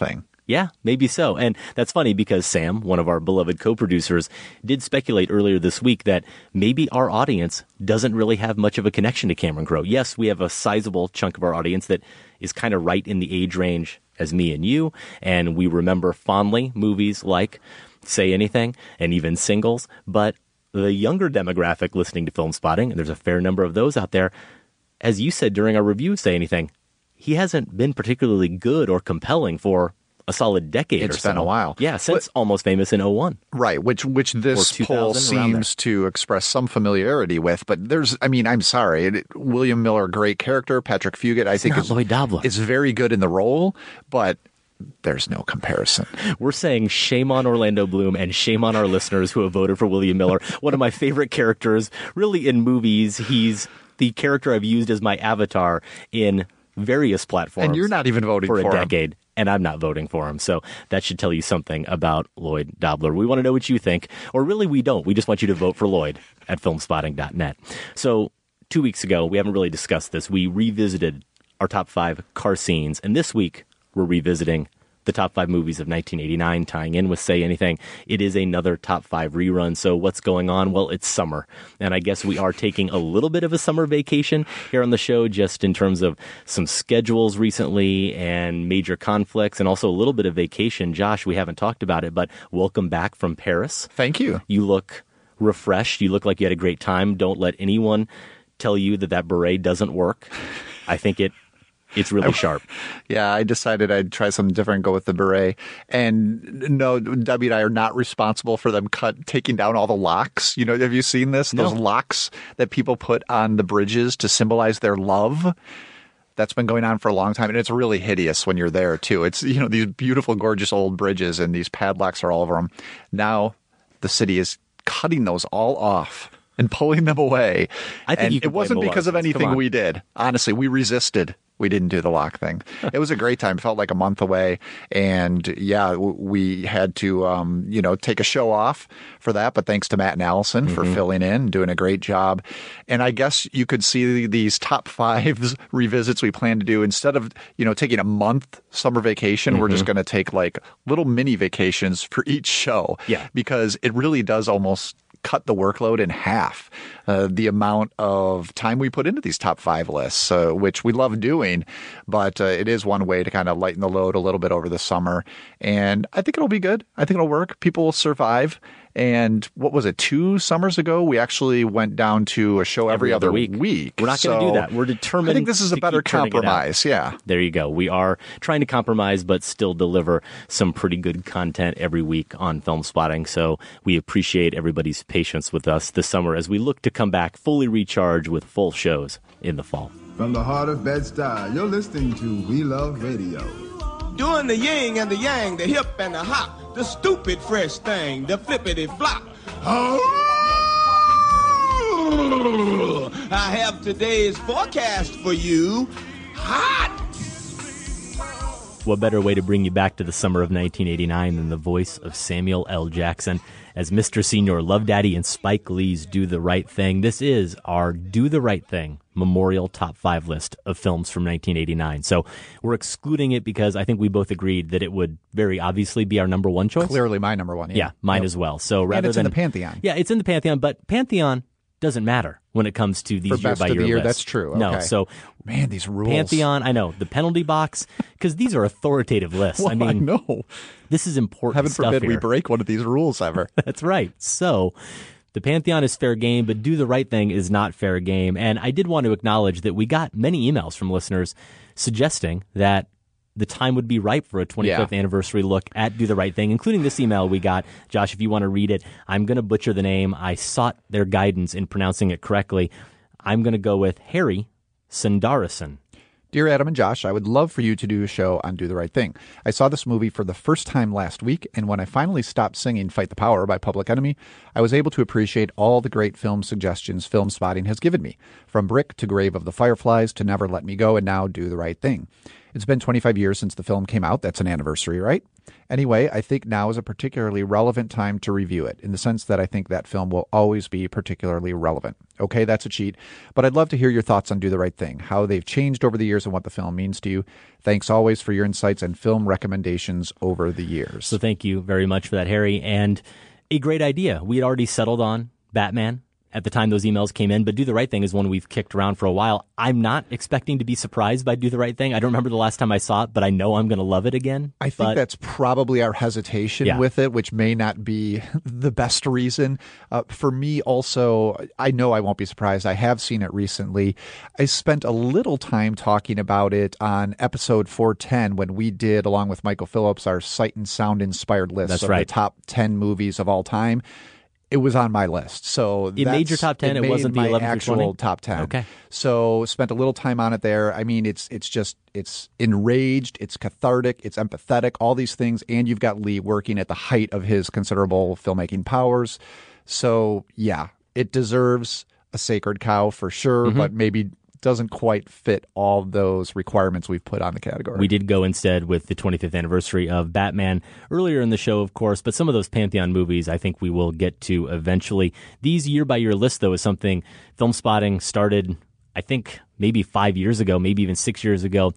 Yeah, maybe so. And that's funny because Sam, one of our beloved co-producers, did speculate earlier this week that maybe our audience doesn't really have much of a connection to Cameron Crowe. Yes, we have a sizable chunk of our audience that is kind of right in the age range as me and you, and we remember fondly movies like Say Anything and even Singles, but the younger demographic listening to Film Spotting, and there's a fair number of those out there, as you said during our review of Say Anything, he hasn't been particularly good or compelling for a solid decade it's or so. It's been a while. Yeah, since but, Almost Famous in oh one. Right, which which this poll seems to express some familiarity with. But there's, I mean, I'm sorry. It, William Miller, great character. Patrick Fugit, I it's think, not is, Lloyd Dobler. is very good in the role, but there's no comparison. We're saying shame on Orlando Bloom and shame on our listeners who have voted for William Miller. One of my favorite characters, really, in movies. He's the character I've used as my avatar in various platforms. And you're not even voting for, for a him. decade. And I'm not voting for him. So that should tell you something about Lloyd Dobler. We want to know what you think. Or really, we don't. We just want you to vote for Lloyd at film spotting dot net. So two weeks ago, we haven't really discussed this. We revisited our top five car scenes. And this week, we're revisiting the top five movies of nineteen eighty-nine, tying in with Say Anything. It is another top five rerun. So what's going on? Well, it's summer. And I guess we are taking a little bit of a summer vacation here on the show, just in terms of some schedules recently and major conflicts, and also a little bit of vacation. Josh, we haven't talked about it, but welcome back from Paris. Thank you. You look refreshed. You look like you had a great time. Don't let anyone tell you that that beret doesn't work. I think it It's really sharp. Yeah, I decided I'd try something different, go with the beret. And no, Debbie and I are not responsible for them cut taking down all the locks. You know, have you seen this? No. Those locks that people put on the bridges to symbolize their love. That's been going on for a long time, and it's really hideous when you're there, too. It's, you know, these beautiful, gorgeous old bridges, and these padlocks are all over them. Now, the city is cutting those all off and pulling them away. I think and you can it wasn't because of anything we did. Honestly, we resisted. We didn't do the lock thing. It was a great time. It felt like a month away. And yeah, we had to, um, you know, take a show off for that. But thanks to Matt and Allison mm-hmm. for filling in, doing a great job. And I guess you could see these top fives revisits we plan to do. Instead of, you know, taking a month summer vacation, mm-hmm. we're just going to take like little mini vacations for each show. Yeah. Because it really does almost cut the workload in half, uh, the amount of time we put into these top five lists, uh, which we love doing, but uh, it is one way to kind of lighten the load a little bit over the summer. And I think it'll be good. I think it'll work. People will survive. And what was it, two summers ago, we actually went down to a show every, every other week. week. We're not going to so do that. We're determined. I think this is a better compromise. Yeah. There you go. We are trying to compromise, but still deliver some pretty good content every week on Film Spotting. So we appreciate everybody's patience with us this summer as we look to come back fully recharged with full shows in the fall. From the heart of Bed-Stuy, you're listening to We Love Radio. Doing the yin and the yang, the hip and the hop, the stupid fresh thing, the flippity flop. Oh, I have today's forecast for you. Hot! What better way to bring you back to the summer of nineteen eighty-nine than the voice of Samuel L. Jackson as Mister Senior, Love Daddy, and Spike Lee's Do the Right Thing. This is our Do the Right Thing Memorial Top five list of films from nineteen eighty-nine. So we're excluding it because I think we both agreed that it would very obviously be our number one choice. Clearly my number one. Yeah, yeah mine yep. as well. So rather and it's than in the Pantheon. Yeah, it's in the Pantheon, but Pantheon doesn't matter when it comes to these For year best by of year the year, lists. that's true. Okay. No, so man, these rules. Pantheon, I know the penalty box because these are authoritative lists. Well, I mean, I know this is important. Heaven stuff forbid here. we break one of these rules ever. That's right. So the Pantheon is fair game, but Do the Right Thing is not fair game. And I did want to acknowledge that we got many emails from listeners suggesting that the time would be ripe for a twenty-fifth yeah. anniversary look at Do the Right Thing, including this email we got. Josh, if you want to read it, I'm going to butcher the name. I sought their guidance in pronouncing it correctly. I'm going to go with Harry Sundararajan. Dear Adam and Josh, I would love for you to do a show on Do the Right Thing. I saw this movie for the first time last week, and when I finally stopped singing Fight the Power by Public Enemy, I was able to appreciate all the great film suggestions Film Spotting has given me, from Brick to Grave of the Fireflies to Never Let Me Go and now Do the Right Thing. It's been twenty-five years since the film came out. That's an anniversary, right? Anyway, I think now is a particularly relevant time to review it, in the sense that I think that film will always be particularly relevant. Okay, that's a cheat, but I'd love to hear your thoughts on Do the Right Thing, how they've changed over the years and what the film means to you. Thanks always for your insights and film recommendations over the years. So thank you very much for that, Harry, and a great idea. We had already settled on Batman at the time those emails came in, but Do the Right Thing is one we've kicked around for a while. I'm not expecting to be surprised by Do the Right Thing. I don't remember the last time I saw it, but I know I'm going to love it again. I think but... that's probably our hesitation yeah. with it, which may not be the best reason. Uh, for me also, I know I won't be surprised. I have seen it recently. I spent a little time talking about it on episode four ten when we did, along with Michael Phillips, our Sight and Sound inspired list that's of right. the top ten movies of all time. It was on my list. So it made your top ten. It, it wasn't the my eleven actual through twenty? top ten. Okay. So spent a little time on it there. I mean, it's it's just it's enraged, it's cathartic, it's empathetic, all these things, and you've got Lee working at the height of his considerable filmmaking powers. So yeah, it deserves a sacred cow for sure, mm-hmm. but maybe doesn't quite fit all those requirements we've put on the category. We did go instead with the twenty-fifth anniversary of Batman earlier in the show, of course, but some of those Pantheon movies I think we will get to eventually. These year-by-year lists, though, is something Film Spotting started, I think, maybe five years ago, maybe even six years ago,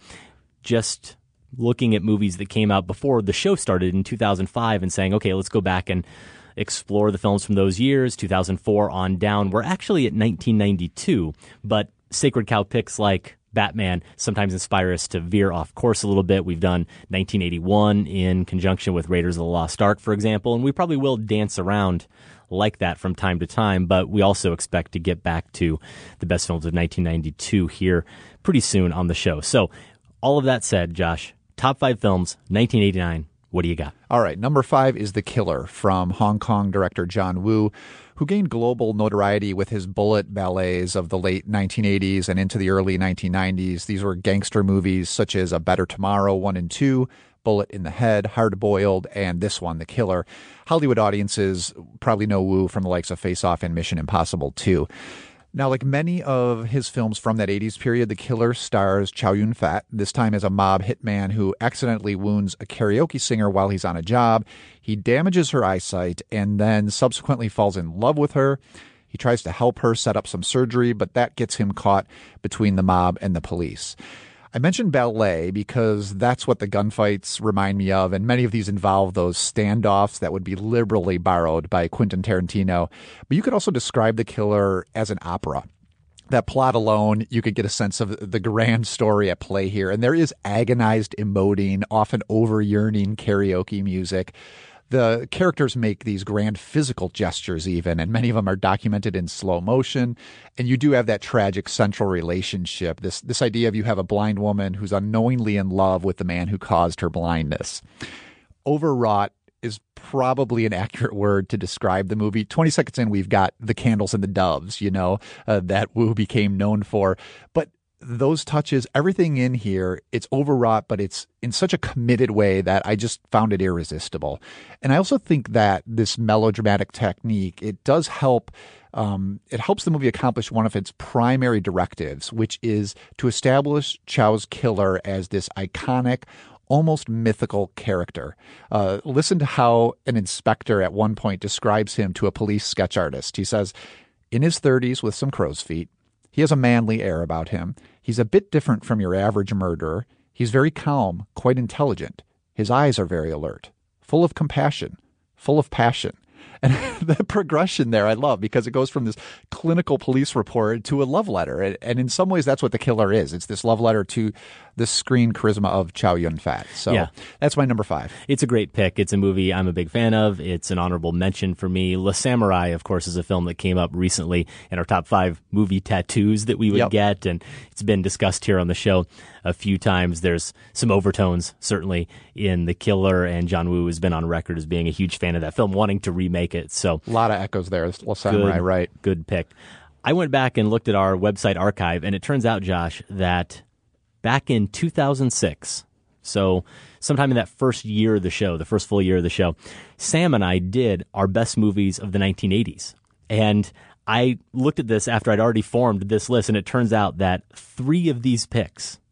just looking at movies that came out before the show started in two thousand five and saying, okay, let's go back and explore the films from those years, two thousand four on down. We're actually at nineteen ninety-two, but Sacred Cow picks like Batman sometimes inspire us to veer off course a little bit. We've done nineteen eighty-one in conjunction with Raiders of the Lost Ark, for example, and we probably will dance around like that from time to time, but we also expect to get back to the best films of nineteen ninety-two here pretty soon on the show. So all of that said, Josh, top five films, nineteen eighty-nine. What do you got? All right, number five is The Killer from Hong Kong director John Woo, who gained global notoriety with his bullet ballets of the late nineteen eighties and into the early nineteen nineties. These were gangster movies such as A Better Tomorrow one and two, Bullet in the Head, Hard Boiled, and this one, The Killer. Hollywood audiences probably know Woo from the likes of Face Off and Mission Impossible two. Now, like many of his films from that eighties period, The Killer stars Chow Yun-fat, this time as a mob hitman who accidentally wounds a karaoke singer while he's on a job. He damages her eyesight and then subsequently falls in love with her. He tries to help her set up some surgery, but that gets him caught between the mob and the police. I mentioned ballet because that's what the gunfights remind me of, and many of these involve those standoffs that would be liberally borrowed by Quentin Tarantino. But you could also describe The Killer as an opera. That plot alone, you could get a sense of the grand story at play here. And there is agonized emoting, often over-yearning karaoke music. The characters make these grand physical gestures even, and many of them are documented in slow motion. And you do have that tragic central relationship, this this idea of you have a blind woman who's unknowingly in love with the man who caused her blindness. Overwrought is probably an accurate word to describe the movie. twenty seconds in, we've got the candles and the doves, you know, uh, that Woo became known for. But those touches, everything in here, it's overwrought, but it's in such a committed way that I just found it irresistible. And I also think that this melodramatic technique, it does help, um, it helps the movie accomplish one of its primary directives, which is to establish Chow's killer as this iconic, almost mythical character. Uh, listen to how an inspector at one point describes him to a police sketch artist. He says, in his thirties with some crow's feet, he has a manly air about him. He's a bit different from your average murderer. He's very calm, quite intelligent. His eyes are very alert, full of compassion, full of passion. And the progression there I love because it goes from this clinical police report to a love letter. And in some ways, that's what The Killer is. It's this love letter to the screen charisma of Chow Yun-fat. So yeah. That's my number five. It's a great pick. It's a movie I'm a big fan of. It's an honorable mention for me. Le Samurai, of course, is a film that came up recently in our top five movie tattoos that we would yep. get. And it's been discussed here on the show a few times. There's some overtones, certainly, in The Killer. And John Woo has been on record as being a huge fan of that film, wanting to remake it. So a lot of echoes there. Le Samurai, good, right. Good pick. I went back and looked at our website archive, and it turns out, Josh, that back in two thousand six, so sometime in that first year of the show, the first full year of the show, Sam and I did our best movies of the nineteen eighties. And I looked at this after I'd already formed this list, and it turns out that three of these picks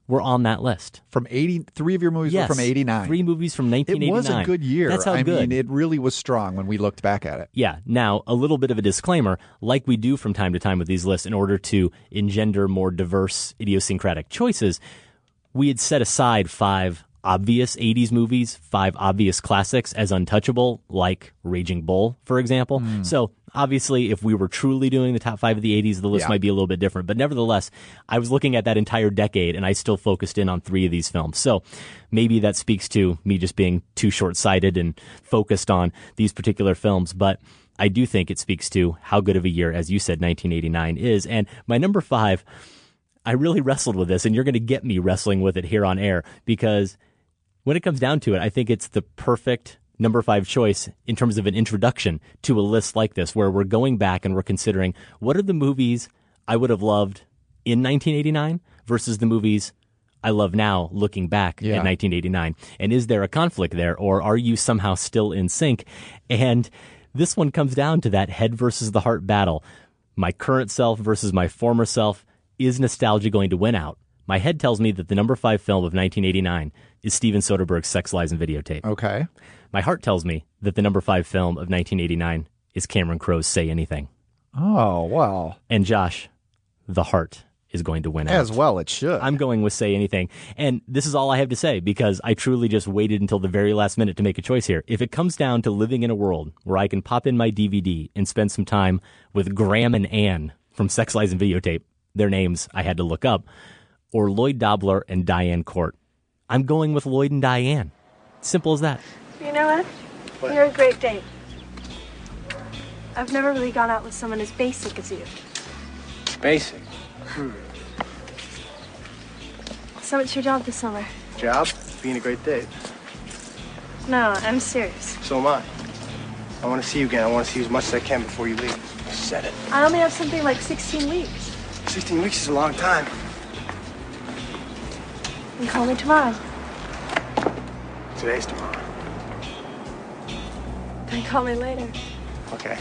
were on that list. From eighty, three of your movies yes, were from eighty-nine. Three movies from nineteen eighty-nine. It was a good year. That's how I good. mean, it really was strong when we looked back at it. Yeah. Now, a little bit of a disclaimer, like we do from time to time with these lists in order to engender more diverse, idiosyncratic choices, we had set aside five obvious eighties movies, five obvious classics as untouchable, like Raging Bull, for example. Mm. So obviously, if we were truly doing the top five of the eighties, the list yeah. might be a little bit different. But nevertheless, I was looking at that entire decade, and I still focused in on three of these films. So maybe that speaks to me just being too short-sighted and focused on these particular films. But I do think it speaks to how good of a year, as you said, nineteen eighty-nine is. And my number five, I really wrestled with this, and you're going to get me wrestling with it here on air, because when it comes down to it, I think it's the perfect number five choice in terms of an introduction to a list like this, where we're going back and we're considering what are the movies I would have loved in nineteen eighty-nine versus the movies I love now looking back yeah. at nineteen eighty-nine. And is there a conflict there, or are you somehow still in sync? And this one comes down to that head versus the heart battle. My current self versus my former self. Is nostalgia going to win out? My head tells me that the number five film of nineteen eighty-nine is Steven Soderbergh's Sex, Lies, and Videotape. Okay. My heart tells me that the number five film of nineteen eighty-nine is Cameron Crowe's Say Anything. Oh, wow. And Josh, the heart is going to win out. As well it should. I'm going with Say Anything. And this is all I have to say, because I truly just waited until the very last minute to make a choice here. If it comes down to living in a world where I can pop in my D V D and spend some time with Graham and Ann from Sex, Lies, and Videotape, their names I had to look up, or Lloyd Dobler and Diane Court, I'm going with Lloyd and Diane. Simple as that. You know what? what? You're a great date. I've never really gone out with someone as basic as you. Basic? Hmm. So what's your job this summer? Job? Being a great date. No, I'm serious. So am I. I want to see you again. I want to see you as much as I can before you leave. I said it. I only have something like sixteen weeks. sixteen weeks is a long time. You call me tomorrow. Today's tomorrow. Then call me later. Okay.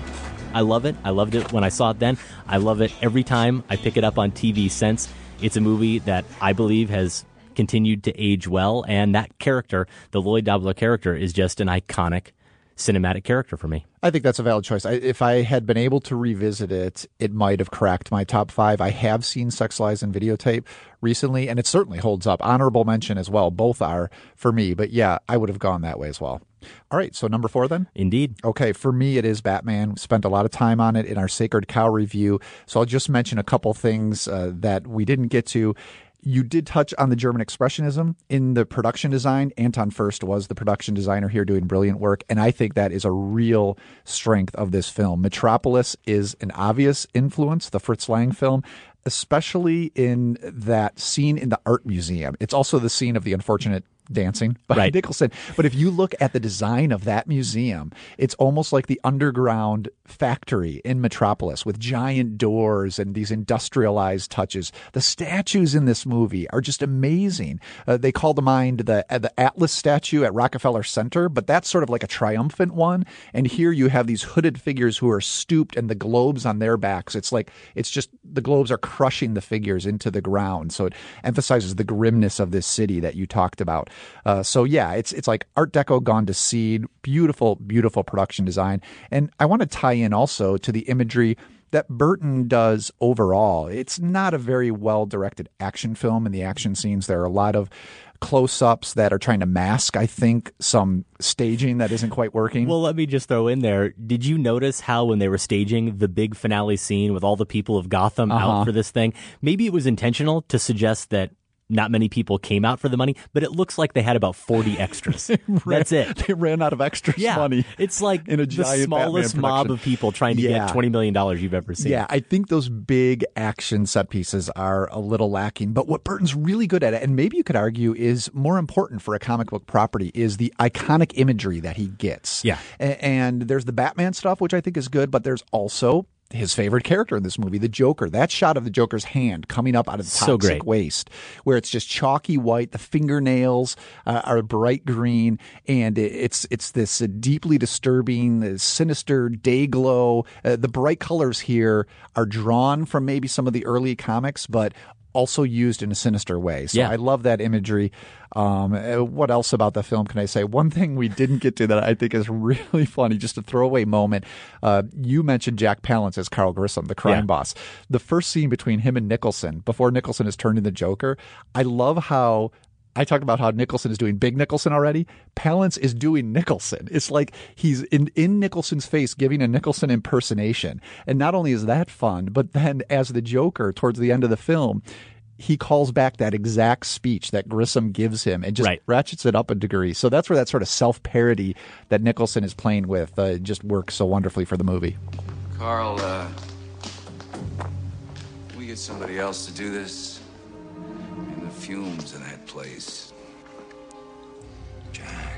I love it. I loved it when I saw it then. I love it every time I pick it up on T V since. It's a movie that I believe has continued to age well, and that character, the Lloyd Dobler character, is just an iconic cinematic character for me. I think that's a valid choice. I, if I had been able to revisit it, it might have cracked my top five. I have seen Sex, Lies, and Videotape recently, and it certainly holds up. Honorable mention as well. Both are for me. But yeah, I would have gone that way as well. All right, so number four then? Indeed. Okay, for me it is Batman. Spent a lot of time on it in our Sacred Cow review. So I'll just mention a couple things uh, that we didn't get to. You did touch on the German Expressionism in the production design. Anton Furst was the production designer here doing brilliant work, and I think that is a real strength of this film. Metropolis is an obvious influence, the Fritz Lang film, especially in that scene in the art museum. It's also the scene of the unfortunate dancing by right. Nicholson. But if you look at the design of that museum, it's almost like the underground factory in Metropolis with giant doors and these industrialized touches. The statues in this movie are just amazing. Uh, they call to mind the, uh, the Atlas statue at Rockefeller Center, but that's sort of like a triumphant one. And here you have these hooded figures who are stooped and the globes on their backs. It's like, it's just, the globes are crushing the figures into the ground. So it emphasizes the grimness of this city that you talked about. Uh, so yeah, it's it's like Art Deco gone to seed. Beautiful, beautiful production design. And I want to tie in also to the imagery that Burton does overall. It's not a very well-directed action film in the action scenes. There are a lot of close-ups that are trying to mask, I think, some staging that isn't quite working. Well, let me just throw in there, did you notice how when they were staging the big finale scene with all the people of Gotham uh-huh. out for this thing, maybe it was intentional to suggest that not many people came out for the money, but it looks like they had about forty extras. ran, That's it. They ran out of extras yeah, money. It's like in a the smallest mob of people trying to yeah. get twenty million dollars you've ever seen. Yeah, I think those big action set pieces are a little lacking. But what Burton's really good at, and maybe you could argue is more important for a comic book property, is the iconic imagery that he gets. Yeah. And there's the Batman stuff, which I think is good, but there's also his favorite character in this movie, the Joker. That shot of the Joker's hand coming up out of the so toxic great. waste, where it's just chalky white, the fingernails uh, are bright green, and it's it's this uh, deeply disturbing, uh, sinister day glow. Uh, the bright colors here are drawn from maybe some of the early comics, but also used in a sinister way. So Yeah. I love that imagery. Um, uh, what else about the film can I say? One thing we didn't get to that I think is really funny, just a throwaway moment. Uh, you mentioned Jack Palance as Carl Grissom, the crime Yeah. boss. The first scene between him and Nicholson, before Nicholson is turned into Joker, I love how I talked about how Nicholson is doing Big Nicholson already. Palance is doing Nicholson. It's like he's in, in Nicholson's face giving a Nicholson impersonation. And not only is that fun, but then as the Joker towards the end of the film, he calls back that exact speech that Grissom gives him and just Right. ratchets it up a degree. So that's where that sort of self-parody that Nicholson is playing with uh, just works so wonderfully for the movie. Carl, uh, can we get somebody else to do this? In the fumes in that place. Jack.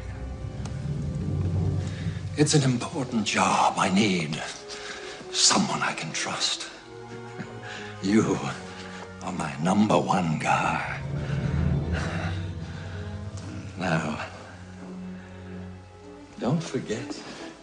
It's an important job. I need someone I can trust. You are my number one guy. Now, don't forget.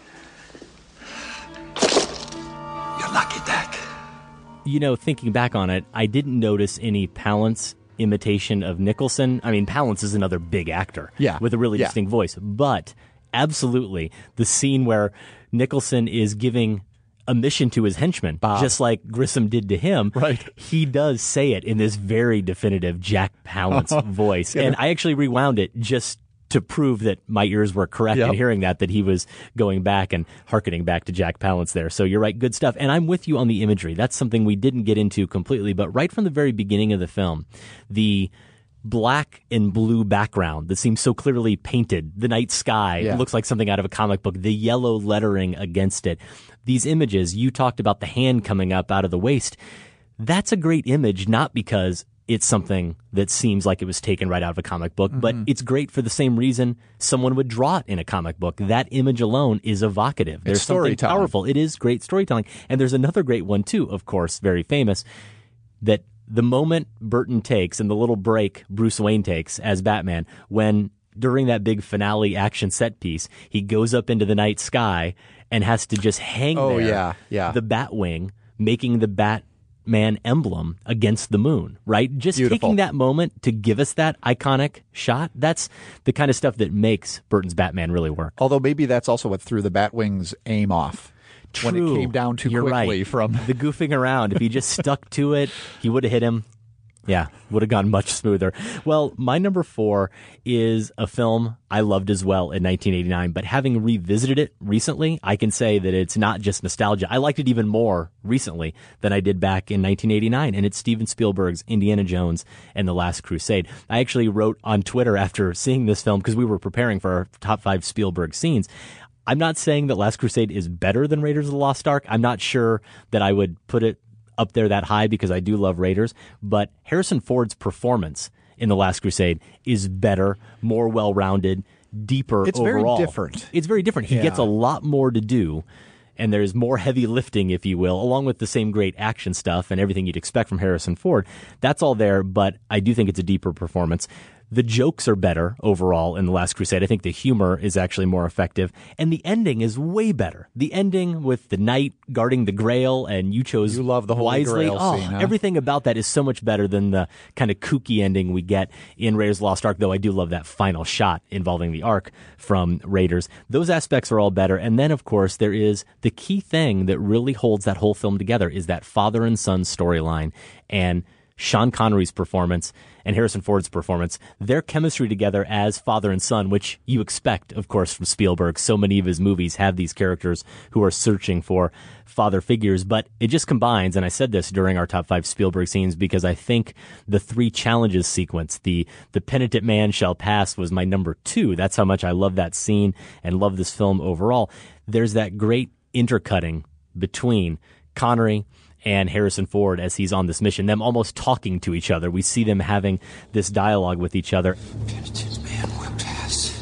You're lucky, Dak. You know, thinking back on it, I didn't notice any Palance imitation of Nicholson. I mean, Palance is another big actor Yeah. with a really Yeah. distinct voice. But absolutely, the scene where Nicholson is giving a mission to his henchman, Bob. just like Grissom did to him, Right. he does say it in this very definitive Jack Palance voice. Yeah. And I actually rewound it just to prove that my ears were correct Yep. in hearing that, that he was going back and hearkening back to Jack Palance there. So you're right, good stuff. And I'm with you on the imagery. That's something we didn't get into completely, but right from the very beginning of the film, the black and blue background that seems so clearly painted, the night sky, Yeah. it looks like something out of a comic book, the yellow lettering against it. These images, you talked about the hand coming up out of the waist. That's a great image, not because it's something that seems like it was taken right out of a comic book, but Mhm. it's great for the same reason someone would draw it in a comic book. That image alone is evocative. There's something storytelling. powerful. It is great storytelling. And there's another great one too, of course, very famous, that the moment Burton takes and the little break Bruce Wayne takes as Batman, when during that big finale action set piece, he goes up into the night sky and has to just hang Oh, there, yeah, yeah. the Batwing, making the Batman emblem against the moon, right? Just Beautiful. taking that moment to give us that iconic shot, that's the kind of stuff that makes Burton's Batman really work. Although maybe that's also what threw the Batwing's aim off. When it True. came down too You're quickly right. from the goofing around. If he just stuck to it, he would have hit him. Yeah, would have gone much smoother. Well, my number four is a film I loved as well in nineteen eighty-nine, but having revisited it recently, I can say that it's not just nostalgia. I liked it even more recently than I did back in nineteen eighty-nine, and it's Steven Spielberg's Indiana Jones and the Last Crusade. I actually wrote on Twitter after seeing this film, because we were preparing for our top five Spielberg scenes, I'm not saying that Last Crusade is better than Raiders of the Lost Ark. I'm not sure that I would put it up there that high because I do love Raiders, but Harrison Ford's performance in The Last Crusade is better, more well-rounded, deeper It's overall. very different. It's very different. He Yeah. gets a lot more to do, and there's more heavy lifting, if you will, along with the same great action stuff and everything you'd expect from Harrison Ford. That's all there, but I do think it's a deeper performance. The jokes are better overall in The Last Crusade. I think the humor is actually more effective. And the ending is way better. The ending with the knight guarding the Grail, and you chose You love the Holy wisely. Grail oh, scene, huh? Everything about that is so much better than the kind of kooky ending we get in Raiders of the Lost Ark, though I do love that final shot involving the Ark from Raiders. Those aspects are all better. And then, of course, there is the key thing that really holds that whole film together is that father and son storyline. And Sean Connery's performance and Harrison Ford's performance, their chemistry together as father and son, which you expect, of course, from Spielberg. So many of his movies have these characters who are searching for father figures, but it just combines, and I said this during our top five Spielberg scenes, because I think the three challenges sequence, the the penitent man shall pass, was my number two. That's how much I love that scene and love this film overall. There's that great intercutting between Connery and Harrison Ford as he's on this mission, them almost talking to each other. We see them having this dialogue with each other. Penitent man will pass.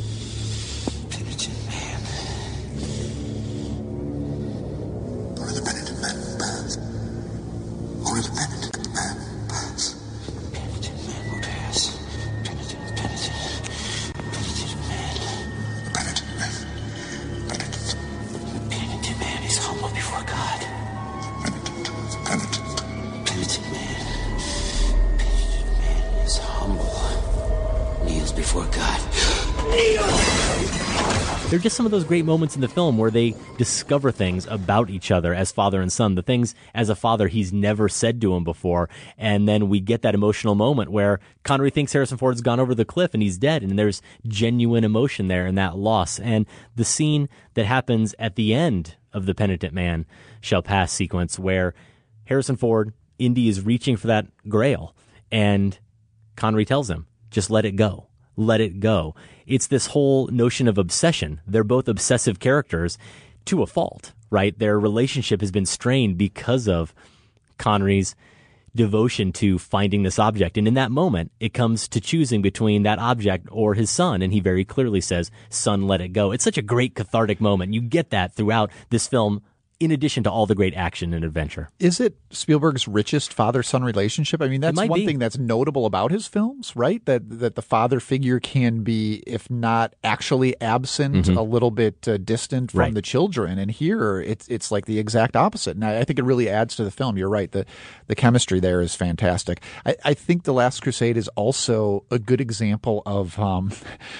Penitent man. Only the penitent man will pass. Only the penitent man will pass. Penitent man will pass. Penitent, penitent. Penitent man. The penitent man. Penitent. The penitent man is humble before God. Penitent man. before God. They're just some of those great moments in the film where they discover things about each other as father and son, the things as a father he's never said to him before. And then we get that emotional moment where Connery thinks Harrison Ford's gone over the cliff and he's dead. And there's genuine emotion there in that loss. And the scene that happens at the end of The Penitent Man Shall Pass sequence where Harrison Ford, Indy is reaching for that grail and Connery tells him, just let it go. Let it go. It's this whole notion of obsession. They're both obsessive characters to a fault, right? Their relationship has been strained because of Connery's devotion to finding this object. And in that moment, it comes to choosing between that object or his son. And he very clearly says, son, let it go. It's such a great cathartic moment. You get that throughout this film, in addition to all the great action and adventure. Is it Spielberg's richest father-son relationship? I mean, that's one be. thing that's notable about his films, right? That that the father figure can be, if not actually absent, Mm-hmm. a little bit uh, distant from Right. the children. And here, it's it's like the exact opposite. And I, I think it really adds to the film. You're right. The the chemistry there is fantastic. I, I think The Last Crusade is also a good example of, um,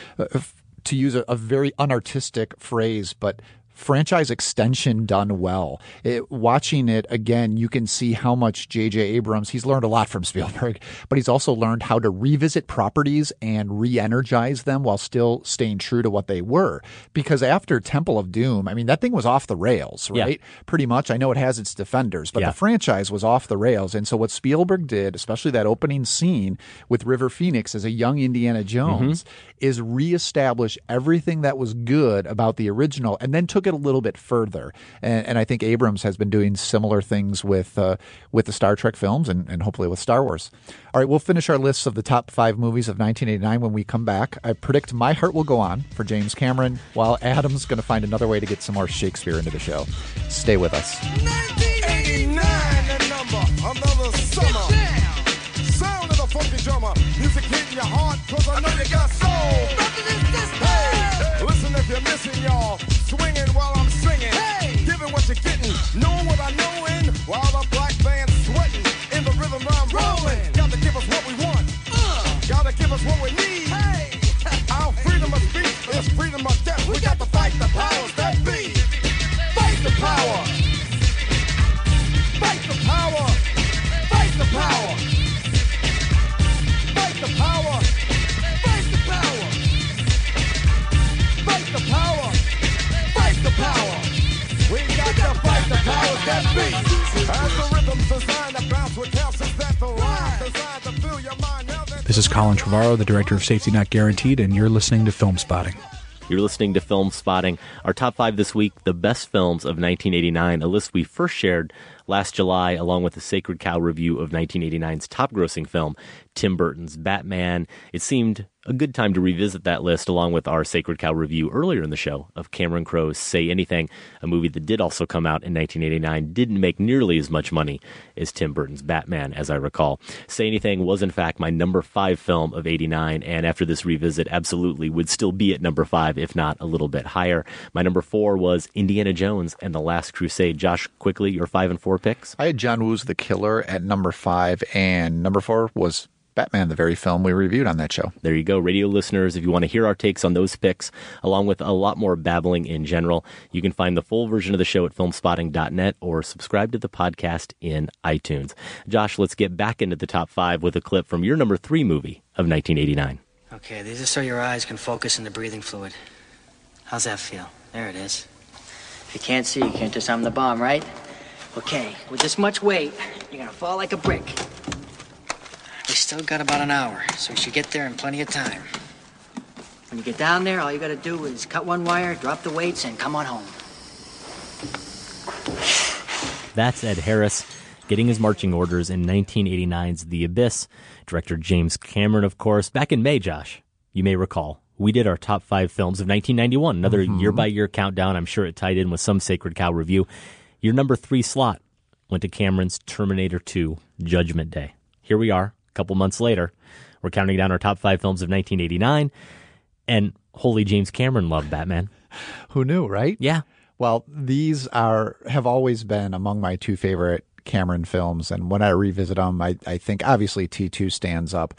to use a, a very unartistic phrase, but franchise extension done well. It, watching it again, you can see how much J J Abrams, he's learned a lot from Spielberg, but he's also learned how to revisit properties and re-energize them while still staying true to what they were. Because after Temple of Doom, I mean, that thing was off the rails, right? Yeah. Pretty much. I know it has its defenders, but yeah. the franchise was off the rails. And so what Spielberg did, especially that opening scene with River Phoenix as a young Indiana Jones, mm-hmm. is reestablish everything that was good about the original and then took it a little bit further. And, and I think Abrams has been doing similar things with uh, with the Star Trek films and, and hopefully with Star Wars. All right, we'll finish our lists of the top five movies of nineteen eighty-nine when we come back. I predict My Heart Will Go On for James Cameron, while Adam's going to find another way to get some more Shakespeare into the show. Stay with us. nineteen eighty-nine, the number, another summer. Sound of the funky drummer. Music hitting your heart, cause I know you got soul. Hey, listen if you're missing, y'all. Swinging while I'm singing. Hey, giving what you're getting. Knowing what I knowin'. While the black band's sweating. In the rhythm I'm rolling. Gotta give us what we want. Uh, gotta give us what we need. Hey, our freedom of speech is freedom of death. We got to fight the powers that be. Fight the power. Fight the power. Fight the power. Fight the power. Fight the power. Fight the power. Fight the power. We got to fight the powers that be. As the rhythm's designed to bounce with calcium that the rhyme designed to fill your mind. Now that This is Colin Trevorrow, the director of Safety Not Guaranteed, and you're listening to Film Spotting. You're listening to Film Spotting. Our top five this week, the best films of nineteen eighty-nine, a list we first shared last July, along with the Sacred Cow review of nineteen eighty-nine's top-grossing film, Tim Burton's Batman. It seemed a good time to revisit that list, along with our Sacred Cow review earlier in the show of Cameron Crowe's Say Anything, a movie that did also come out in nineteen eighty-nine, didn't make nearly as much money as Tim Burton's Batman, as I recall. Say Anything was, in fact, my number five film of eighty-nine, and after this revisit, absolutely would still be at number five, if not a little bit higher. My number four was Indiana Jones and the Last Crusade. Josh, quickly, your five and four picks? I had John Woo's The Killer at number five, and number four was Batman, the very film we reviewed on that show. There you go. Radio listeners, if you want to hear our takes on those picks, along with a lot more babbling in general, you can find the full version of the show at film spotting dot net or subscribe to the podcast in iTunes. Josh, let's get back into the top five with a clip from your number three movie of nineteen eighty-nine. Okay, these are so your eyes can focus in the breathing fluid. How's that feel? There it is. If you can't see, you can't disarm the bomb, right? Okay, with this much weight, you're gonna fall like a brick. We still got about an hour, so we should get there in plenty of time. When you get down there, all you gotta do is cut one wire, drop the weights, and come on home. That's Ed Harris getting his marching orders in nineteen eighty-nine's The Abyss. Director James Cameron, of course. Back in May, Josh, you may recall, we did our top five films of nineteen ninety-one. Another mm-hmm. year-by-year countdown. I'm sure it tied in with some Sacred Cow review. Your number three slot went to Cameron's Terminator two, Judgment Day. Here we are. Couple months later, we're counting down our top five films of nineteen eighty-nine, and holy James Cameron loved Batman. Who knew, right? Yeah. Well, these are have always been among my two favorite Cameron films, and when I revisit them, I, I think obviously T two stands up.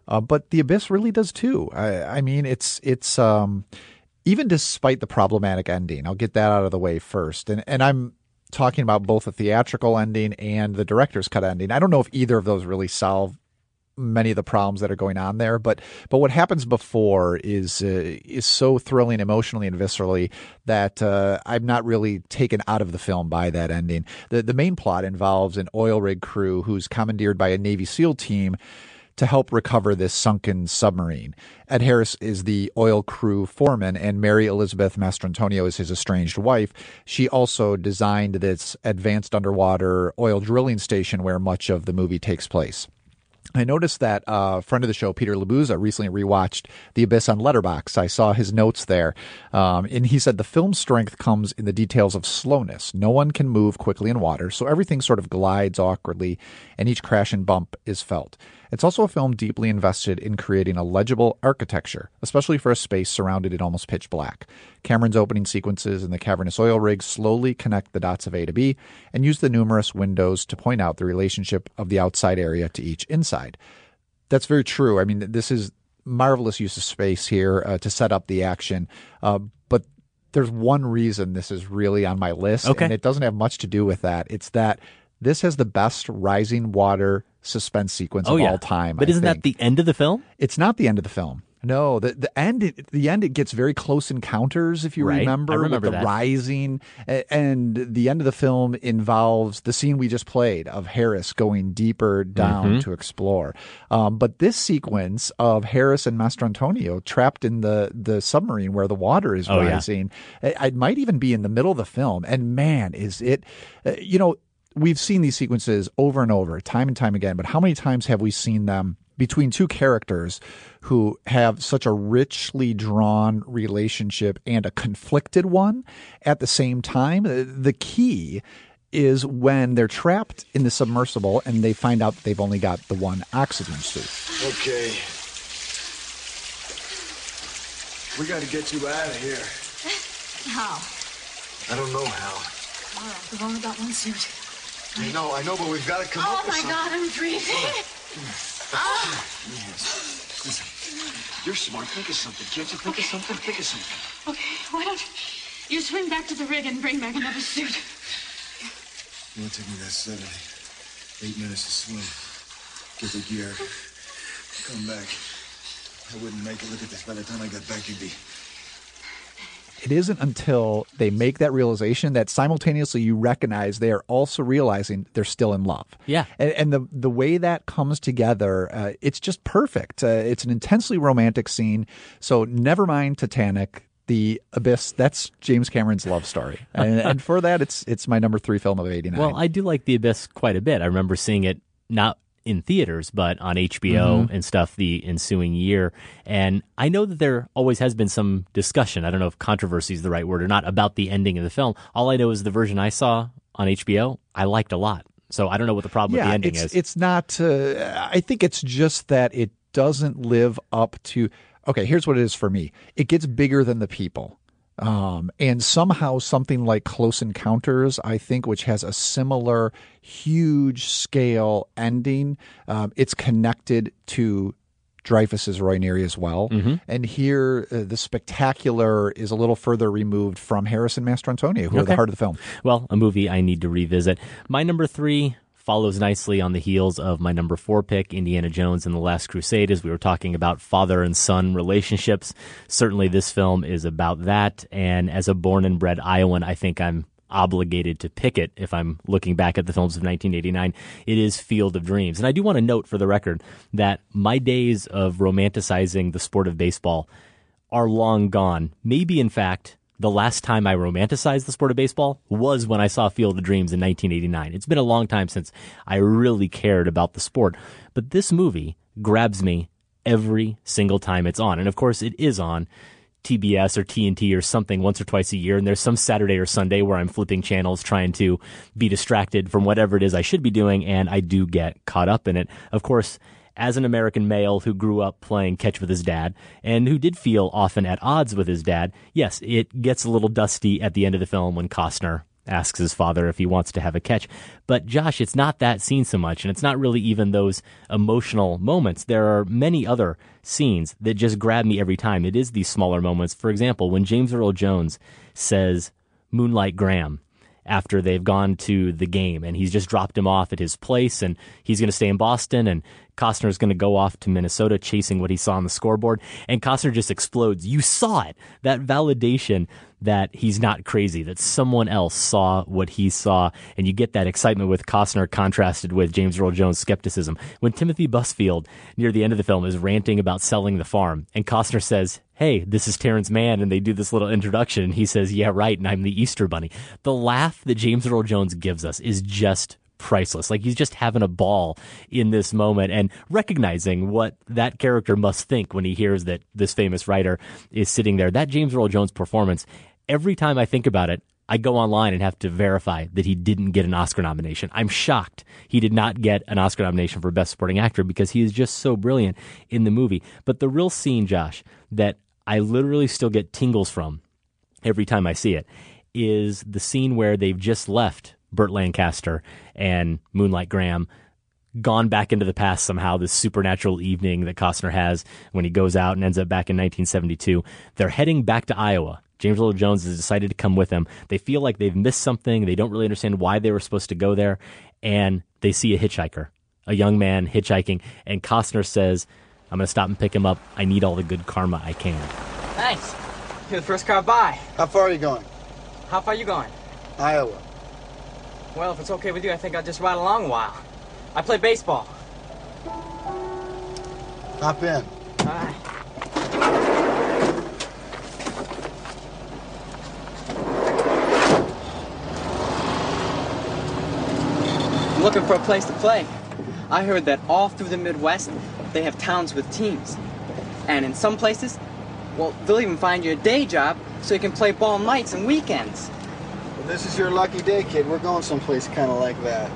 Uh, but The Abyss really does too. I, I mean, it's it's um, even despite the problematic ending. I'll get that out of the way first. And and I'm talking about both the theatrical ending and the director's cut ending. I don't know if either of those really solve many of the problems that are going on there, but but what happens before is uh, is so thrilling emotionally and viscerally that uh, I'm not really taken out of the film by that ending. The the main plot involves an oil rig crew who's commandeered by a Navy SEAL team to help recover this sunken submarine. Ed Harris is the oil crew foreman, and Mary Elizabeth Mastrantonio is his estranged wife. She also designed this advanced underwater oil drilling station where much of the movie takes place. I noticed that a uh, friend of the show, Peter Labuza, recently rewatched The Abyss on Letterboxd. I saw his notes there, um, and he said the film's strength comes in the details of slowness. No one can move quickly in water, so everything sort of glides awkwardly, and each crash and bump is felt. It's also a film deeply invested in creating a legible architecture, especially for a space surrounded in almost pitch black. Cameron's opening sequences in the cavernous oil rig slowly connect the dots of A to B and use the numerous windows to point out the relationship of the outside area to each inside. That's very true. I mean, this is marvelous use of space here uh, to set up the action, uh, but there's one reason this is really on my list, okay. and it doesn't have much to do with that. It's that this has the best rising water suspense sequence oh, of yeah. all time. But I isn't think. that the end of the film? It's not the end of the film. No, the the end. It, the end. It gets very close encounters, if you right. remember, I remember with the that. rising. And the end of the film involves the scene we just played of Harris going deeper down mm-hmm. to explore. Um, but this sequence of Harris and Mastrantonio trapped in the the submarine where the water is oh, rising, yeah. it, it might even be in the middle of the film. And man, is it, uh, you know. We've seen these sequences over and over, time and time again, but how many times have we seen them between two characters who have such a richly drawn relationship and a conflicted one at the same time? The key is when they're trapped in the submersible and they find out that they've only got the one oxygen suit. Okay. We got to get you out of here. How? I don't know how. All right, we've only got one suit. I know, I know, but we've got to come oh up with my something. God, I'm freezing. Ah. Yes. Listen, you're smart. Think of something. Can't you think okay. of something? Think of something. Okay, why don't you swing back to the rig and bring back another suit? It won't take me that seven, eight minutes to swim. Get the gear. Come back. I wouldn't make it. Look at this. By the time I got back, you'd be... It isn't until they make that realization that simultaneously you recognize they are also realizing they're still in love. Yeah. And, and the the way that comes together, uh, it's just perfect. Uh, it's an intensely romantic scene. So never mind Titanic, The Abyss. That's James Cameron's love story. And, and for that, it's it's my number three film of eighty-nine. Well, I do like The Abyss quite a bit. I remember seeing it not in theaters, but on H B O mm-hmm. and stuff the ensuing year. And I know that there always has been some discussion, I don't know if controversy is the right word or not, about the ending of the film. All I know is the version I saw on H B O, I liked a lot. So I don't know what the problem yeah, with the ending it's, is. It's not, uh, I think it's just that it doesn't live up to, okay, here's what it is for me. It gets bigger than the people. Um, and somehow something like Close Encounters, I think, which has a similar huge scale ending, um, it's connected to Dreyfuss's Roy Neary as well. Mm-hmm. And here, uh, the spectacular is a little further removed from Harris and Mastrantonio, who okay. are the heart of the film. Well, a movie I need to revisit. My number three follows nicely on the heels of my number four pick, Indiana Jones and the Last Crusade, as we were talking about father and son relationships. Certainly this film is about that, and as a born and bred Iowan, I think I'm obligated to pick it if I'm looking back at the films of nineteen eighty-nine. It is Field of Dreams. And I do want to note for the record that my days of romanticizing the sport of baseball are long gone. Maybe, in fact, the last time I romanticized the sport of baseball was when I saw Field of Dreams in nineteen eighty-nine. It's been a long time since I really cared about the sport. But this movie grabs me every single time it's on. And of course, it is on T B S or T N T or something once or twice a year. And there's some Saturday or Sunday where I'm flipping channels trying to be distracted from whatever it is I should be doing. And I do get caught up in it. Of course, as an American male who grew up playing catch with his dad and who did feel often at odds with his dad, yes, it gets a little dusty at the end of the film when Costner asks his father if he wants to have a catch. But Josh, it's not that scene so much, and it's not really even those emotional moments. There are many other scenes that just grab me every time. It is these smaller moments. For example, when James Earl Jones says Moonlight Graham after they've gone to the game, and he's just dropped him off at his place, and he's going to stay in Boston, and Costner's going to go off to Minnesota chasing what he saw on the scoreboard, and Costner just explodes. You saw it. That validation that he's not crazy, that someone else saw what he saw, and you get that excitement with Costner contrasted with James Earl Jones' skepticism. When Timothy Busfield, near the end of the film, is ranting about selling the farm, and Costner says, hey, this is Terrence Mann, and they do this little introduction, and he says, yeah, right, and I'm the Easter Bunny. The laugh that James Earl Jones gives us is just priceless. Like, he's just having a ball in this moment and recognizing what that character must think when he hears that this famous writer is sitting there. That James Earl Jones performance, every time I think about it, I go online and have to verify that he didn't get an Oscar nomination. I'm shocked he did not get an Oscar nomination for Best Supporting Actor because he is just so brilliant in the movie. But the real scene, Josh, that I literally still get tingles from every time I see it is the scene where they've just left Burt Lancaster and Moonlight Graham, gone back into the past somehow, this supernatural evening that Costner has when he goes out and ends up back in nineteen seventy-two. They're heading back to Iowa. James Earl Jones has decided to come with them. They feel like they've missed something. They don't really understand why they were supposed to go there. And they see a hitchhiker, a young man hitchhiking. And Costner says, I'm going to stop and pick him up. I need all the good karma I can. Thanks. You're the first car by. How far are you going? How far are you going? Iowa. Well, if it's okay with you, I think I'll just ride along a while. I play baseball. Hop in. All right. I'm looking for a place to play. I heard that all through the Midwest, they have towns with teams. And in some places, well, they'll even find you a day job so you can play ball nights and weekends. Well, this is your lucky day, kid. We're going someplace kind of like that.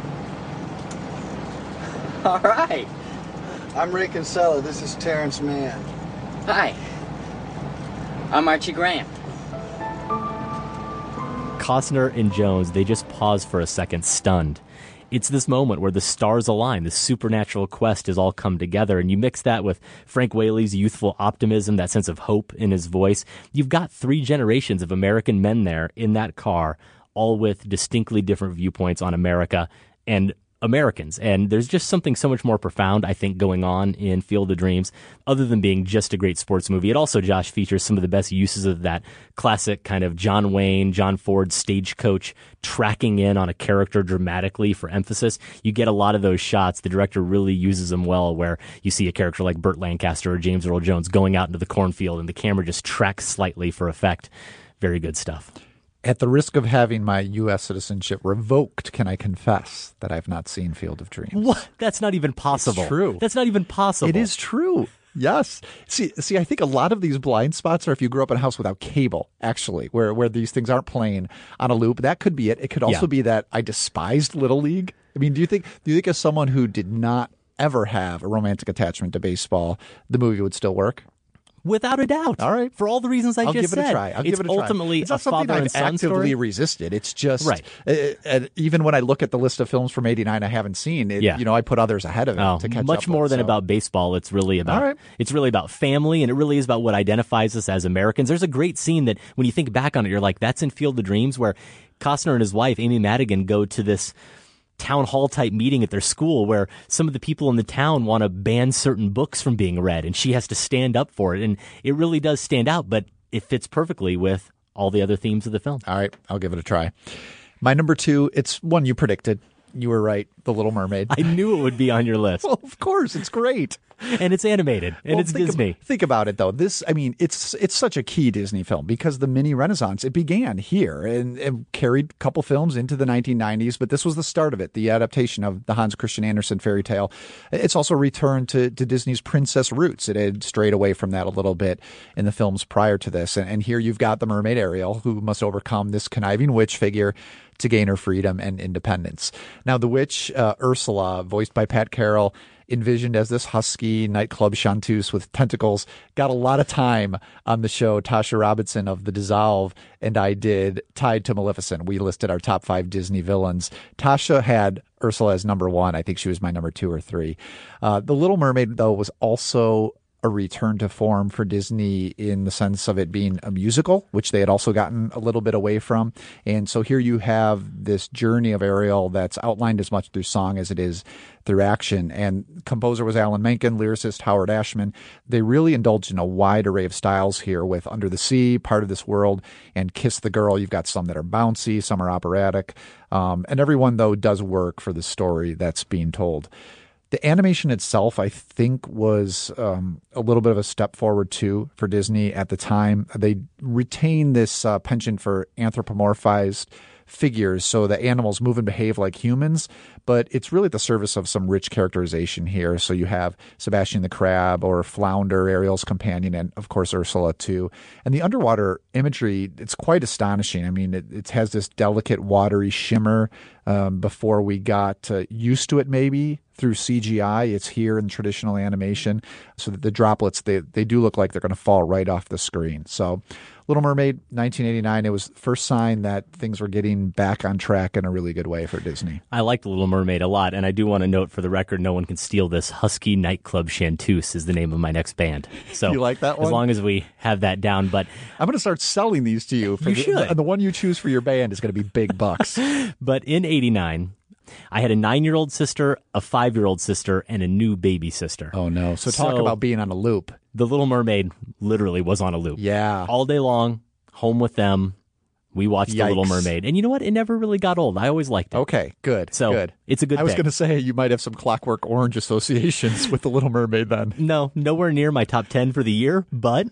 All right. I'm Ray Kinsella. This is Terrence Mann. Hi. I'm Archie Graham. Costner and Jones, they just pause for a second, stunned. It's this moment where the stars align, the supernatural quest has all come together, and you mix that with Frank Whaley's youthful optimism, that sense of hope in his voice. You've got three generations of American men there in that car, all with distinctly different viewpoints on America and Americans. And there's just something so much more profound, I think, going on in Field of Dreams, other than being just a great sports movie. It also, Josh, features some of the best uses of that classic kind of John Wayne, John Ford stagecoach tracking in on a character dramatically for emphasis. You get a lot of those shots. The director really uses them well, where you see a character like Burt Lancaster or James Earl Jones going out into the cornfield and the camera just tracks slightly for effect. Very good stuff. At the risk of having my U S citizenship revoked, can I confess that I've not seen Field of Dreams? What? That's not even possible. It's true. That's not even possible. It is true. Yes. See, see, I think a lot of these blind spots are if you grew up in a house without cable, actually, where, where these things aren't playing on a loop. That could be it. It could also yeah. be that I despised Little League. I mean, do you think, do you think as someone who did not ever have a romantic attachment to baseball, the movie would still work? Without a doubt. All right. For all the reasons I I'll just give it said. a try. I'll it's give it a try. ultimately it's not a something father I've and son actively story. resisted. It's just, right. Uh, uh, even when I look at the list of films from eighty-nine I haven't seen, it, yeah. you know, I put others ahead of it oh, to catch much up more with, than so. about baseball. It's really about right. it's really about family, and it really is about what identifies us as Americans. There's a great scene that when you think back on it, you're like, that's in Field of Dreams, where Costner and his wife, Amy Madigan, go to this town hall type meeting at their school where some of the people in the town want to ban certain books from being read, and she has to stand up for it. And it really does stand out, but it fits perfectly with all the other themes of the film. All right, I'll give it a try. My number two, it's one you predicted. You were right, The Little Mermaid. I knew it would be on your list. Well, of course, it's great. And it's animated, and well, it's think Disney. Ab- think about it, though. This, I mean, it's it's such a key Disney film because the mini renaissance, it began here and, and carried a couple films into the nineteen nineties, but this was the start of it, the adaptation of the Hans Christian Andersen fairy tale. It's also returned to, to Disney's princess roots. It had strayed away from that a little bit in the films prior to this. And, and here you've got the mermaid Ariel, who must overcome this conniving witch figure to gain her freedom and independence. Now, the witch, uh, Ursula, voiced by Pat Carroll, envisioned as this husky nightclub chanteuse with tentacles, got a lot of time on the show. Tasha Robinson of The Dissolve and I did Tied to Maleficent. We listed our top five Disney villains. Tasha had Ursula as number one. I think she was my number two or three. Uh, the Little Mermaid, though, was also a return to form for Disney in the sense of it being a musical, which they had also gotten a little bit away from. And so here you have this journey of Ariel that's outlined as much through song as it is through action. And composer was Alan Menken, lyricist Howard Ashman. They really indulged in a wide array of styles here with Under the Sea, Part of This World, and Kiss the Girl. You've got some that are bouncy, some are operatic. Um, and everyone, though, does work for the story that's being told. The animation itself, I think, was um, a little bit of a step forward, too, for Disney at the time. They retained this uh, penchant for anthropomorphized figures, so the animals move and behave like humans, but it's really at the service of some rich characterization here. So you have Sebastian the Crab or Flounder, Ariel's companion, and of course Ursula too. And the underwater imagery, it's quite astonishing. I mean, it, it has this delicate watery shimmer um, before we got uh, used to it maybe through C G I. It's here in traditional animation, so that the droplets, they, they do look like they're going to fall right off the screen. So Little Mermaid, nineteen eighty-nine, it was the first sign that things were getting back on track in a really good way for Disney. I like The Little Mermaid a lot, and I do want to note for the record, no one can steal this. Husky Nightclub Chanteuse is the name of my next band. So you like that one? As long as we have that down. But I'm going to start selling these to you. For you the, should. The, the one you choose for your band is going to be big bucks. But in eighty-nine, I had a nine-year-old sister, a five-year-old sister, and a new baby sister. Oh, no. So talk so, about being on a loop. The Little Mermaid literally was on a loop. Yeah. All day long, home with them. We watched Yikes. The Little Mermaid. And you know what? It never really got old. I always liked it. Okay, good. So good. It's a good I was pick. going to say you might have some Clockwork Orange associations with The Little Mermaid then. No, nowhere near my top ten for the year, but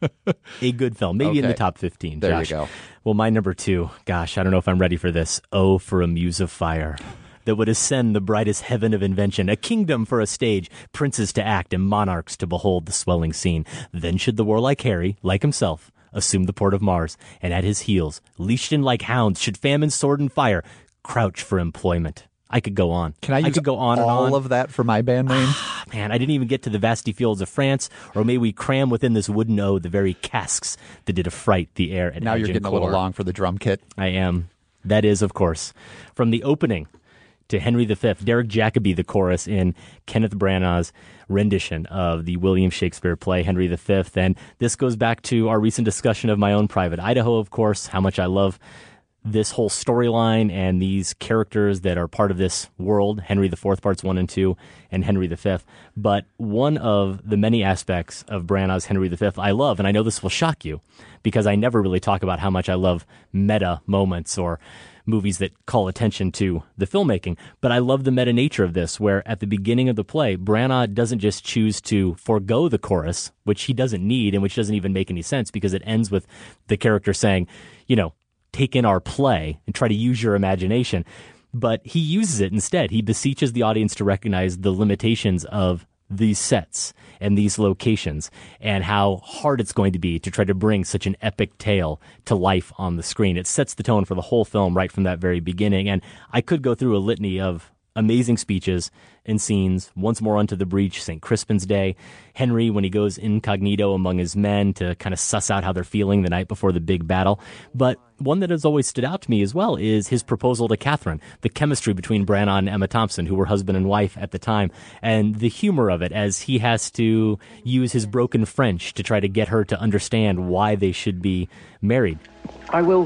a good film. Maybe okay. in the top fifteen. There Josh. you go. Well, my number two, gosh, I don't know if I'm ready for this. Oh, for a muse of fire that would ascend the brightest heaven of invention, a kingdom for a stage, princes to act, and monarchs to behold the swelling scene. Then should the warlike Harry, like himself, assume the port of Mars, and at his heels, leashed in like hounds, should famine, sword, and fire crouch for employment. I could go on. Can I use I could go on all and on. of that for my band name? Man, I didn't even get to the vasty fields of France, or may we cram within this wooden ode the very casques that did affright the air at Now you're getting a little long for the drum kit. I am. That is, of course, from the opening to Henry the Fifth, Derek Jacobi, the chorus in Kenneth Branagh's rendition of the William Shakespeare play Henry the Fifth. And this goes back to our recent discussion of My Own Private Idaho, of course, how much I love this whole storyline and these characters that are part of this world, Henry the Fourth parts one and two, and Henry the Fifth. But one of the many aspects of Branagh's Henry the Fifth I love, and I know this will shock you, because I never really talk about how much I love meta moments or movies that call attention to the filmmaking. But I love the meta nature of this, where at the beginning of the play, Branagh doesn't just choose to forego the chorus, which he doesn't need and which doesn't even make any sense, because it ends with the character saying, you know, take in our play and try to use your imagination. But he uses it instead. He beseeches the audience to recognize the limitations of these sets and these locations and how hard it's going to be to try to bring such an epic tale to life on the screen. It sets the tone for the whole film right from that very beginning. And I could go through a litany of amazing speeches and scenes. Once more onto the breach, Saint Crispin's Day. Henry, when he goes incognito among his men to kind of suss out how they're feeling the night before the big battle. But one that has always stood out to me as well is his proposal to Catherine, the chemistry between Branagh and Emma Thompson, who were husband and wife at the time, and the humor of it as he has to use his broken French to try to get her to understand why they should be married. I will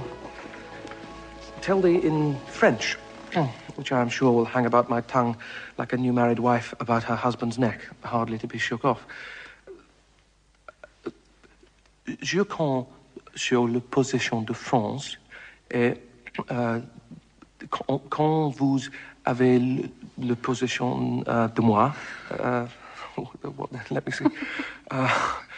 tell thee in French, which I am sure will hang about my tongue like a new married wife about her husband's neck, hardly to be shook off. Je compte sur la position de France, et euh, quand, quand vous avez le, le position uh, de moi, uh, let me see. Uh,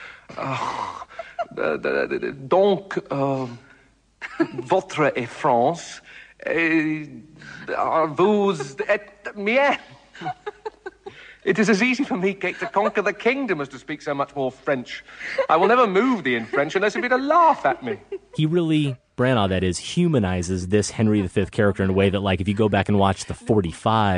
uh, donc, uh, votre et France, et vous et mien. It is as easy for me, Kate, to conquer the kingdom as to speak so much more French. I will never move thee in French unless it be to laugh at me. He really, Branagh, that is, humanizes this Henry the Fifth character in a way that, like, if you go back and watch the forty-five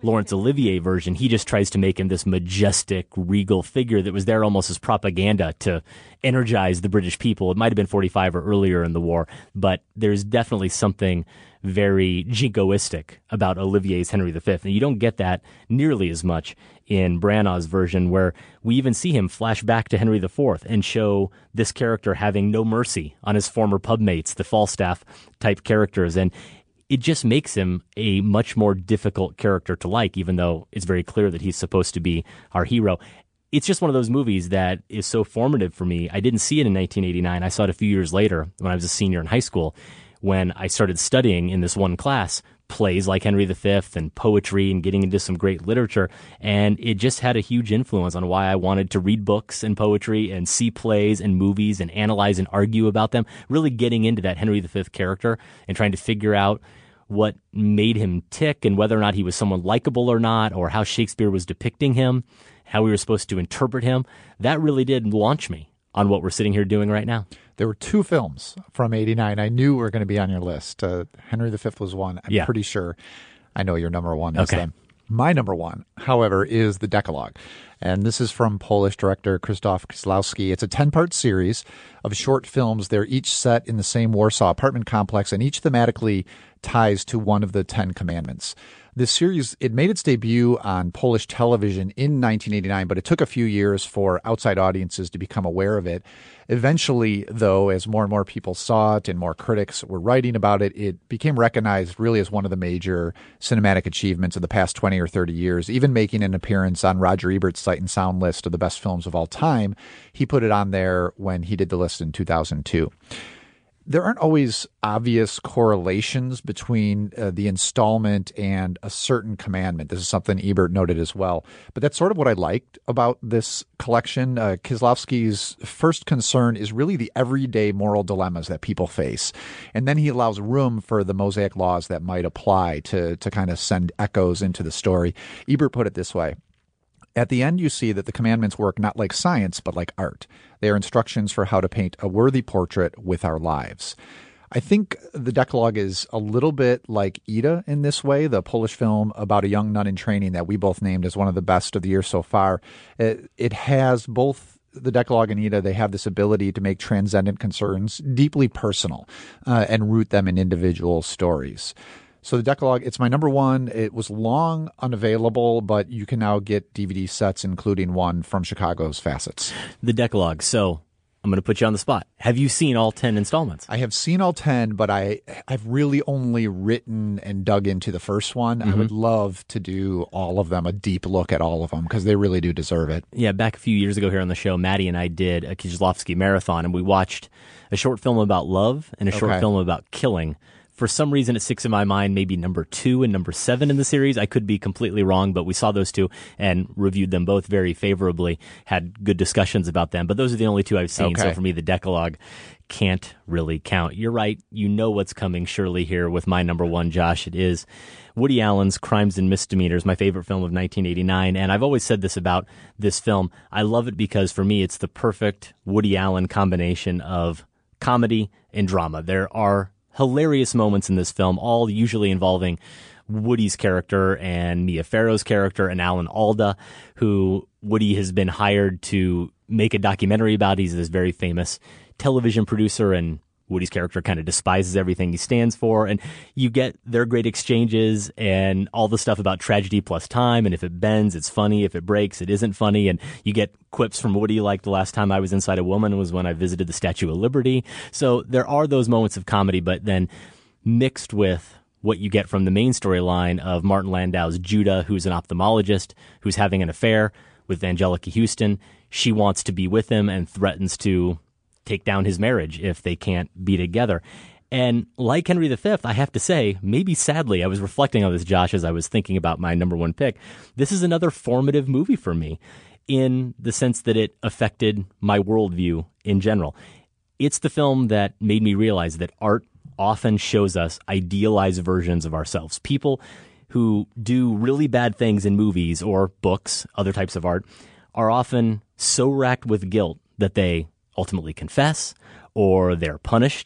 Laurence Olivier version, he just tries to make him this majestic, regal figure that was there almost as propaganda to energize the British people. It might have been forty-five or earlier in the war, but there's definitely something very jingoistic about Olivier's Henry the Fifth. And you don't get that nearly as much in Branagh's version, where we even see him flash back to Henry the Fourth and show this character having no mercy on his former pubmates, the Falstaff-type characters. And it just makes him a much more difficult character to like, even though it's very clear that he's supposed to be our hero. It's just one of those movies that is so formative for me. I didn't see it in nineteen eighty-nine. I saw it a few years later when I was a senior in high school, when I started studying in this one class plays like Henry the Fifth and poetry and getting into some great literature. And it just had a huge influence on why I wanted to read books and poetry and see plays and movies and analyze and argue about them, really getting into that Henry the Fifth character and trying to figure out what made him tick and whether or not he was someone likable or not, or how Shakespeare was depicting him, how we were supposed to interpret him. That really did launch me on what we're sitting here doing right now. There were two films from eighty-nine I knew were going to be on your list. Uh, Henry the Fifth was one. I'm yeah. pretty sure I know your number one is okay. them. My number one, however, is The Decalogue. And this is from Polish director Krzysztof Kieslowski. It's a ten-part series of short films. They're each set in the same Warsaw apartment complex, and each thematically ties to one of the Ten Commandments. This series, it made its debut on Polish television in nineteen eighty-nine, but it took a few years for outside audiences to become aware of it. Eventually, though, as more and more people saw it and more critics were writing about it, it became recognized really as one of the major cinematic achievements of the past twenty or thirty years, even making an appearance on Roger Ebert's Sight and Sound list of the best films of all time. He put it on there when he did the list in two thousand two. There aren't always obvious correlations between uh, the installment and a certain commandment. This is something Ebert noted as well. But that's sort of what I liked about this collection. Uh, Kieslowski's first concern is really the everyday moral dilemmas that people face. And then he allows room for the Mosaic laws that might apply to, to kind of send echoes into the story. Ebert put it this way. At the end, you see that the commandments work not like science, but like art. They are instructions for how to paint a worthy portrait with our lives. I think the Decalogue is a little bit like Ida in this way, the Polish film about a young nun in training that we both named as one of the best of the year so far. It, it has both the Decalogue and Ida, they have this ability to make transcendent concerns deeply personal uh, and root them in individual stories. So the Decalogue, it's my number one. It was long unavailable, but you can now get D V D sets, including one from Chicago's Facets. The Decalogue. So I'm going to put you on the spot. Have you seen all ten installments? I have seen all ten, but I, I've really only written and dug into the first one. Mm-hmm. I would love to do all of them, a deep look at all of them, because they really do deserve it. Yeah, back a few years ago here on the show, Maddie and I did a Kieslowski marathon, and we watched a short film about love and a short Okay. film about killing. For some reason, it sticks in my mind, maybe number two and number seven in the series. I could be completely wrong, but we saw those two and reviewed them both very favorably, had good discussions about them. But those are the only two I've seen. Okay. So for me, the Decalogue can't really count. You're right. You know what's coming surely here with my number one, Josh. It is Woody Allen's Crimes and Misdemeanors, my favorite film of nineteen eighty-nine. And I've always said this about this film. I love it because for me, it's the perfect Woody Allen combination of comedy and drama. There are hilarious moments in this film, all usually involving Woody's character and Mia Farrow's character and Alan Alda, who Woody has been hired to make a documentary about. He's this very famous television producer, and Woody's character kind of despises everything he stands for. And you get their great exchanges and all the stuff about tragedy plus time. And if it bends, it's funny. If it breaks, it isn't funny. And you get quips from Woody like the last time I was inside a woman was when I visited the Statue of Liberty. So there are those moments of comedy, but then mixed with what you get from the main storyline of Martin Landau's Judah, who's an ophthalmologist, who's having an affair with Angelica Houston. She wants to be with him and threatens to take down his marriage if they can't be together. And like Henry the Fifth, I have to say, maybe sadly, I was reflecting on this, Josh, as I was thinking about my number one pick. This is another formative movie for me in the sense that it affected my worldview in general. It's the film that made me realize that art often shows us idealized versions of ourselves. People who do really bad things in movies or books, other types of art, are often so racked with guilt that they ultimately confess, or they're punished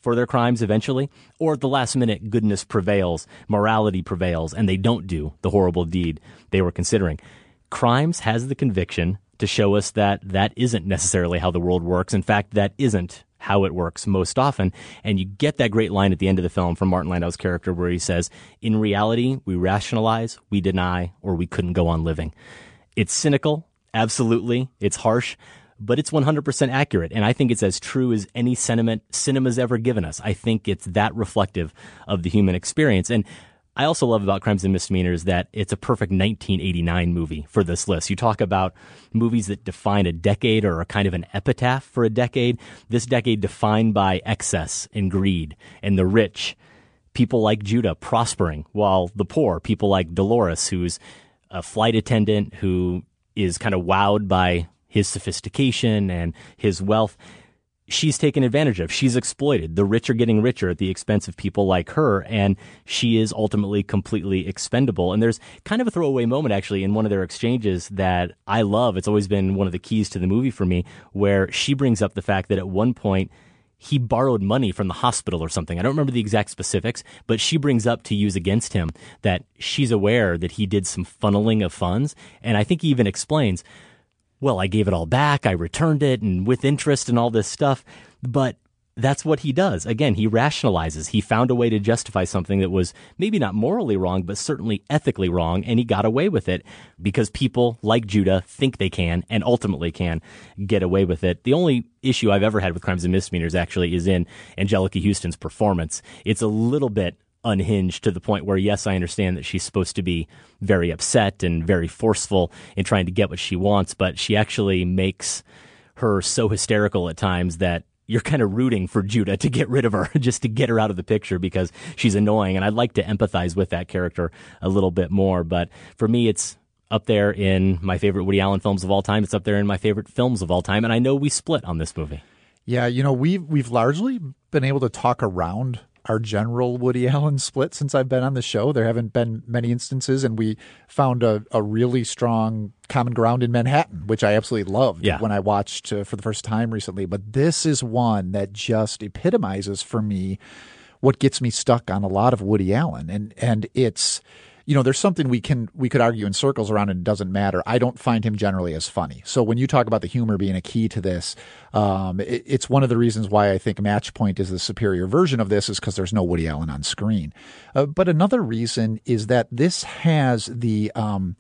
for their crimes eventually, or at the last minute, goodness prevails, morality prevails, and they don't do the horrible deed they were considering. Crimes has the conviction to show us that that isn't necessarily how the world works. In fact, that isn't how it works most often. And you get that great line at the end of the film from Martin Landau's character where he says, in reality, we rationalize, we deny, or we couldn't go on living. It's cynical, absolutely. It's harsh, but it's one hundred percent accurate. And I think it's as true as any sentiment cinema's ever given us. I think it's that reflective of the human experience. And I also love about Crimes and Misdemeanors that it's a perfect nineteen eighty-nine movie for this list. You talk about movies that define a decade or are kind of an epitaph for a decade. This decade defined by excess and greed and the rich, people like Judah prospering, while the poor, people like Dolores, who's a flight attendant who is kind of wowed by his sophistication and his wealth, she's taken advantage of. She's exploited. The rich are getting richer at the expense of people like her, and she is ultimately completely expendable. And there's kind of a throwaway moment, actually, in one of their exchanges that I love. It's always been one of the keys to the movie for me, where she brings up the fact that at one point he borrowed money from the hospital or something. I don't remember the exact specifics, but she brings up to use against him that she's aware that he did some funneling of funds. And I think he even explains, well, I gave it all back, I returned it, and with interest and all this stuff. But that's what he does. Again, he rationalizes. He found a way to justify something that was maybe not morally wrong, but certainly ethically wrong, and he got away with it because people like Judah think they can and ultimately can get away with it. The only issue I've ever had with Crimes and Misdemeanors actually is in Anjelica Huston's performance. It's a little bit unhinged to the point where, yes, I understand that she's supposed to be very upset and very forceful in trying to get what she wants, but she actually makes her so hysterical at times that you're kind of rooting for Judah to get rid of her, just to get her out of the picture because she's annoying. And I'd like to empathize with that character a little bit more. But for me, it's up there in my favorite Woody Allen films of all time. It's up there in my favorite films of all time. And I know we split on this movie. Yeah, you know, we've, we've largely been able to talk around our general Woody Allen split since I've been on the show. There haven't been many instances, and we found a, a really strong common ground in Manhattan, which I absolutely loved yeah. when I watched uh, for the first time recently. But this is one that just epitomizes for me what gets me stuck on a lot of Woody Allen. And and it's, you know, there's something we can we could argue in circles around and it doesn't matter. I don't find him generally as funny. So when you talk about the humor being a key to this, um, it, it's one of the reasons why I think Match Point is the superior version of this is because there's no Woody Allen on screen. Uh, but another reason is that this has the um,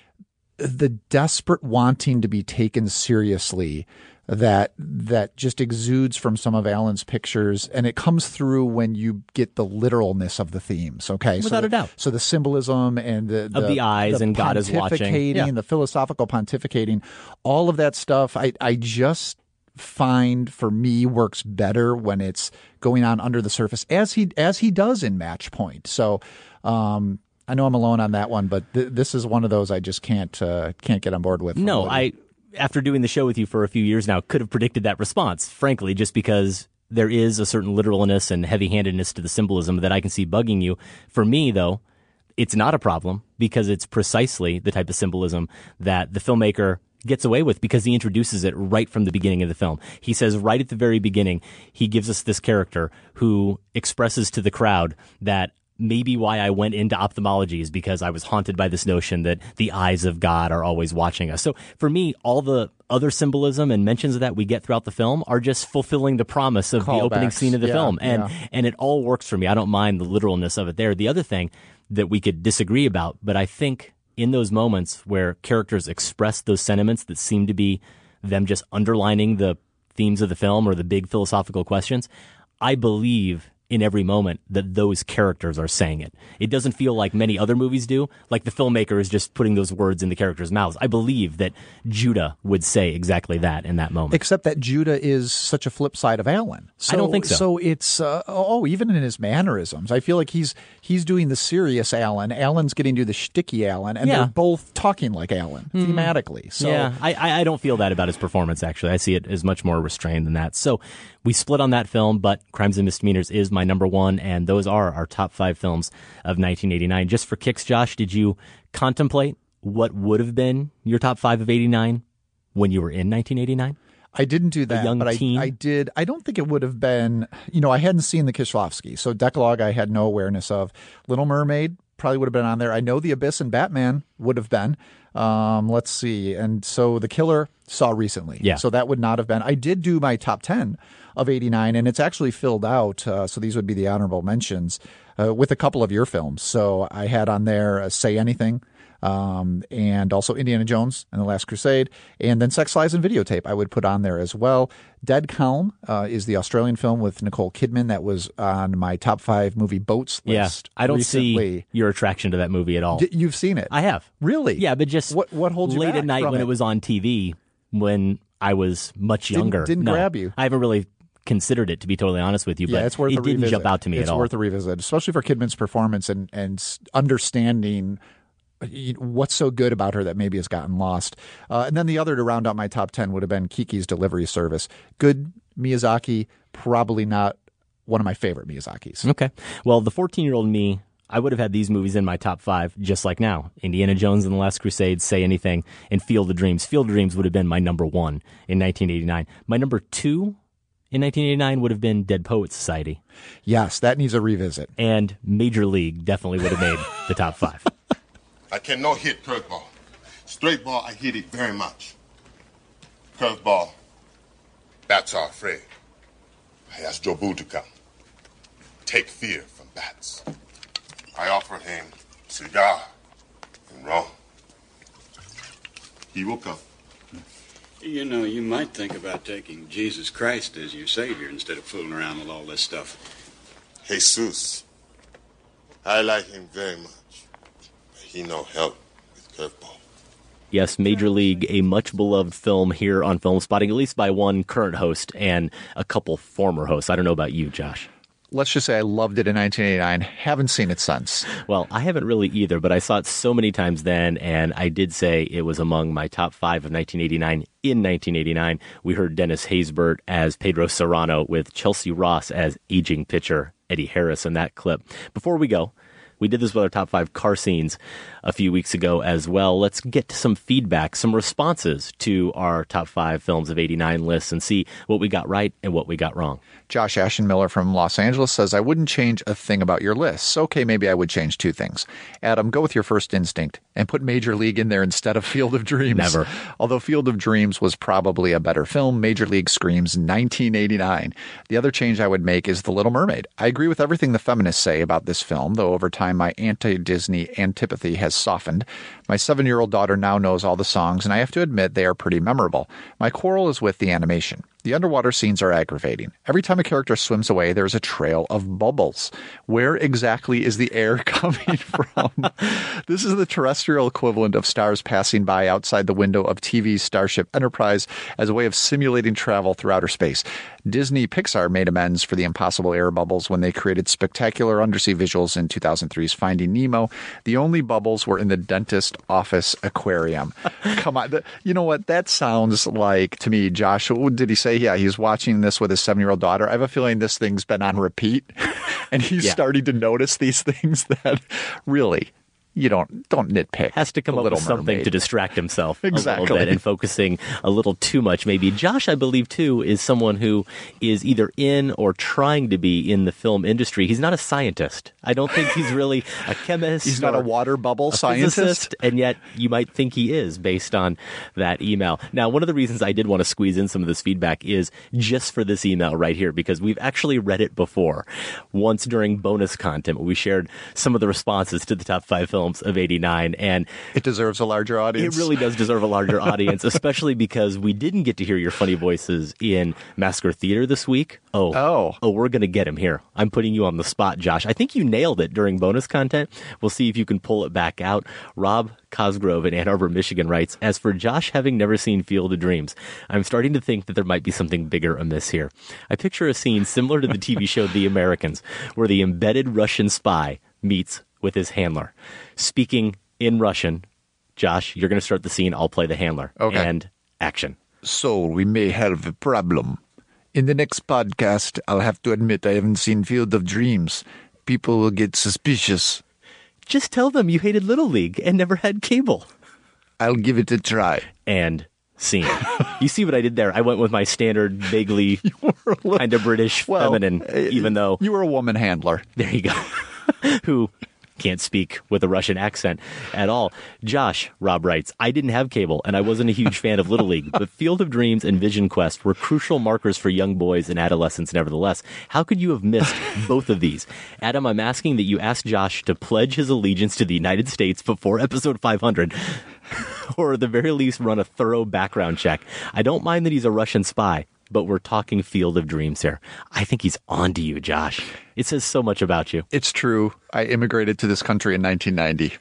the desperate wanting to be taken seriously that that just exudes from some of Allen's pictures, and it comes through when you get the literalness of the themes. Okay, without so a the, doubt. So the symbolism and the, the of the eyes the and God is watching, yeah. the philosophical pontificating, all of that stuff. I I just find for me works better when it's going on under the surface, as he as he does in Match Point. So. Um, I know I'm alone on that one, but th- this is one of those I just can't uh, can't get on board with. No, I. After doing the show with you for a few years now, could have predicted that response, frankly, just because there is a certain literalness and heavy-handedness to the symbolism that I can see bugging you. For me, though, it's not a problem because it's precisely the type of symbolism that the filmmaker gets away with because he introduces it right from the beginning of the film. He says right at the very beginning, he gives us this character who expresses to the crowd that maybe why I went into ophthalmology is because I was haunted by this notion that the eyes of God are always watching us. So for me, all the other symbolism and mentions of that we get throughout the film are just fulfilling the promise of Callbacks. The opening scene of the yeah, film. And yeah. and it all works for me. I don't mind the literalness of it there. The other thing that we could disagree about, but I think in those moments where characters express those sentiments that seem to be them just underlining the themes of the film or the big philosophical questions, I believe in every moment that those characters are saying it. It doesn't feel like many other movies do, like the filmmaker is just putting those words in the characters' mouths. I believe that Judah would say exactly that in that moment. Except that Judah is such a flip side of Allen. So, I don't think so. So it's, uh, oh, even in his mannerisms, I feel like he's he's doing the serious Allen. Allen's getting to do the shticky Allen, and yeah. they're both talking like Allen, mm. thematically. So, yeah, I, I don't feel that about his performance, actually. I see it as much more restrained than that. So we split on that film, but Crimes and Misdemeanors is my number one, and those are our top five films of nineteen eighty-nine. Just for kicks, Josh, did you contemplate what would have been your top five of eighty-nine when you were in nineteen eighty-nine? I didn't do that, young but I, teen? I did. I don't think it would have been, you know, I hadn't seen the Kieślowski, so Decalogue I had no awareness of. Little Mermaid probably would have been on there. I know The Abyss and Batman would have been. Um, let's see. And so The Killer saw recently. Yeah. So that would not have been. I did do my top ten of eighty-nine, and it's actually filled out. Uh, so these would be the honorable mentions uh, with a couple of your films. So I had on there uh, Say Anything. Um, and also Indiana Jones and the Last Crusade, and then Sex, Lies, and Videotape I would put on there as well. Dead Calm uh, is the Australian film with Nicole Kidman that was on my top five movie boats list. Yeah, I don't recently. see your attraction to that movie at all. D- you've seen it? I have. Really? Yeah, but just what what holds you late back at night from when it? it was on T V when I was much Didn't- younger. didn't No, grab you. I haven't really considered it, to be totally honest with you. Yeah, but it's worth it a didn't revisit. jump out to me it's at all. It's worth a revisit, especially for Kidman's performance and and s- understanding what's so good about her that maybe has gotten lost. Uh, and then the other to round out my top ten would have been Kiki's Delivery Service. Good Miyazaki, probably not one of my favorite Miyazakis. Okay. Well, the fourteen-year-old me, I would have had these movies in my top five just like now. Indiana Jones and the Last Crusade, Say Anything, and Field of Dreams. Field of Dreams would have been my number one in nineteen eighty-nine. My number two in nineteen eighty-nine would have been Dead Poets Society. Yes, that needs a revisit. And Major League definitely would have made the top five. I cannot hit curveball. Straight ball, I hit it very much. Curveball, bats are afraid. I asked Jobu to come. Take fear from bats. I offered him cigar and rum. He will come. You know, you might think about taking Jesus Christ as your savior instead of fooling around with all this stuff. Jesus. I like him very much. He no help with curveball. Yes, Major League, a much beloved film here on Film Spotting, at least by one current host and a couple former hosts. I don't know about you, Josh. Let's just say I loved it in nineteen eighty-nine. Haven't seen it since. Well, I haven't really either, but I saw it so many times then, and I did say it was among my top five of nineteen eighty-nine. In nineteen eighty-nine, we heard Dennis Haysbert as Pedro Serrano with Chelsea Ross as aging pitcher Eddie Harris in that clip. Before we go, we did this with our top five car scenes a few weeks ago as well. Let's get to some feedback, some responses to our top five films of eighty-nine lists and see what we got right and what we got wrong. Josh Ashenmiller from Los Angeles says, I wouldn't change a thing about your lists. Okay, maybe I would change two things. Adam, go with your first instinct and put Major League in there instead of Field of Dreams. Never. Although Field of Dreams was probably a better film, Major League screams nineteen eighty-nine. The other change I would make is The Little Mermaid. I agree with everything the feminists say about this film, though over time my anti-Disney antipathy has softened. My seven-year-old daughter now knows all the songs, and I have to admit they are pretty memorable. My quarrel is with the animation. The underwater scenes are aggravating. Every time a character swims away, there's a trail of bubbles. Where exactly is the air coming from? This is the terrestrial equivalent of stars passing by outside the window of T V's Starship Enterprise as a way of simulating travel through outer space. Disney Pixar made amends for the impossible air bubbles when they created spectacular undersea visuals in two thousand three's Finding Nemo. The only bubbles were in the dentist office aquarium. Come on. The, you know what? That sounds like, to me, Josh, what did he say? Yeah, he's watching this with his seven-year-old daughter. I have a feeling this thing's been on repeat, and he's Yeah. starting to notice these things that really... You don't don't nitpick. Has to come up Little with something Mermaid. to distract himself Exactly. a little bit and focusing a little too much maybe. Josh, I believe, too, is someone who is either in or trying to be in the film industry. He's not a scientist. I don't think he's really a chemist. He's not a or water bubble a scientist. physicist, and yet you might think he is based on that email. Now, one of the reasons I did want to squeeze in some of this feedback is just for this email right here, because we've actually read it before. Once during bonus content, where we shared some of the responses to the top five films of eighty-nine. And it deserves a larger audience. It really does deserve a larger audience, especially because we didn't get to hear your funny voices in Massacre Theater this week. Oh, oh, oh, we're going to get him here. I'm putting you on the spot, Josh. I think you nailed it during bonus content. We'll see if you can pull it back out. Rob Cosgrove in Ann Arbor, Michigan writes, as for Josh having never seen Field of Dreams, I'm starting to think that there might be something bigger amiss here. I picture a scene similar to the T V show The Americans, where the embedded Russian spy meets with his handler. Speaking in Russian, Josh, you're going to start the scene. I'll play the handler. Okay. And action. So we may have a problem. In the next podcast, I'll have to admit I haven't seen Field of Dreams. People will get suspicious. Just tell them you hated Little League and never had cable. I'll give it a try. And scene. You see what I did there? I went with my standard, vaguely kind of British well, feminine, even though... You were a woman handler. There you go. Who can't speak with a Russian accent at all. Josh, Rob writes, I didn't have cable, and I wasn't a huge fan of Little League, but Field of Dreams and Vision Quest were crucial markers for young boys and adolescents nevertheless. How could you have missed both of these? Adam, I'm asking that you ask Josh to pledge his allegiance to the United States before episode five hundred, or at the very least run a thorough background check. I don't mind that he's a Russian spy, but we're talking Field of Dreams here. I think he's on to you, Josh. It says so much about you. It's true. I immigrated to this country in nineteen ninety.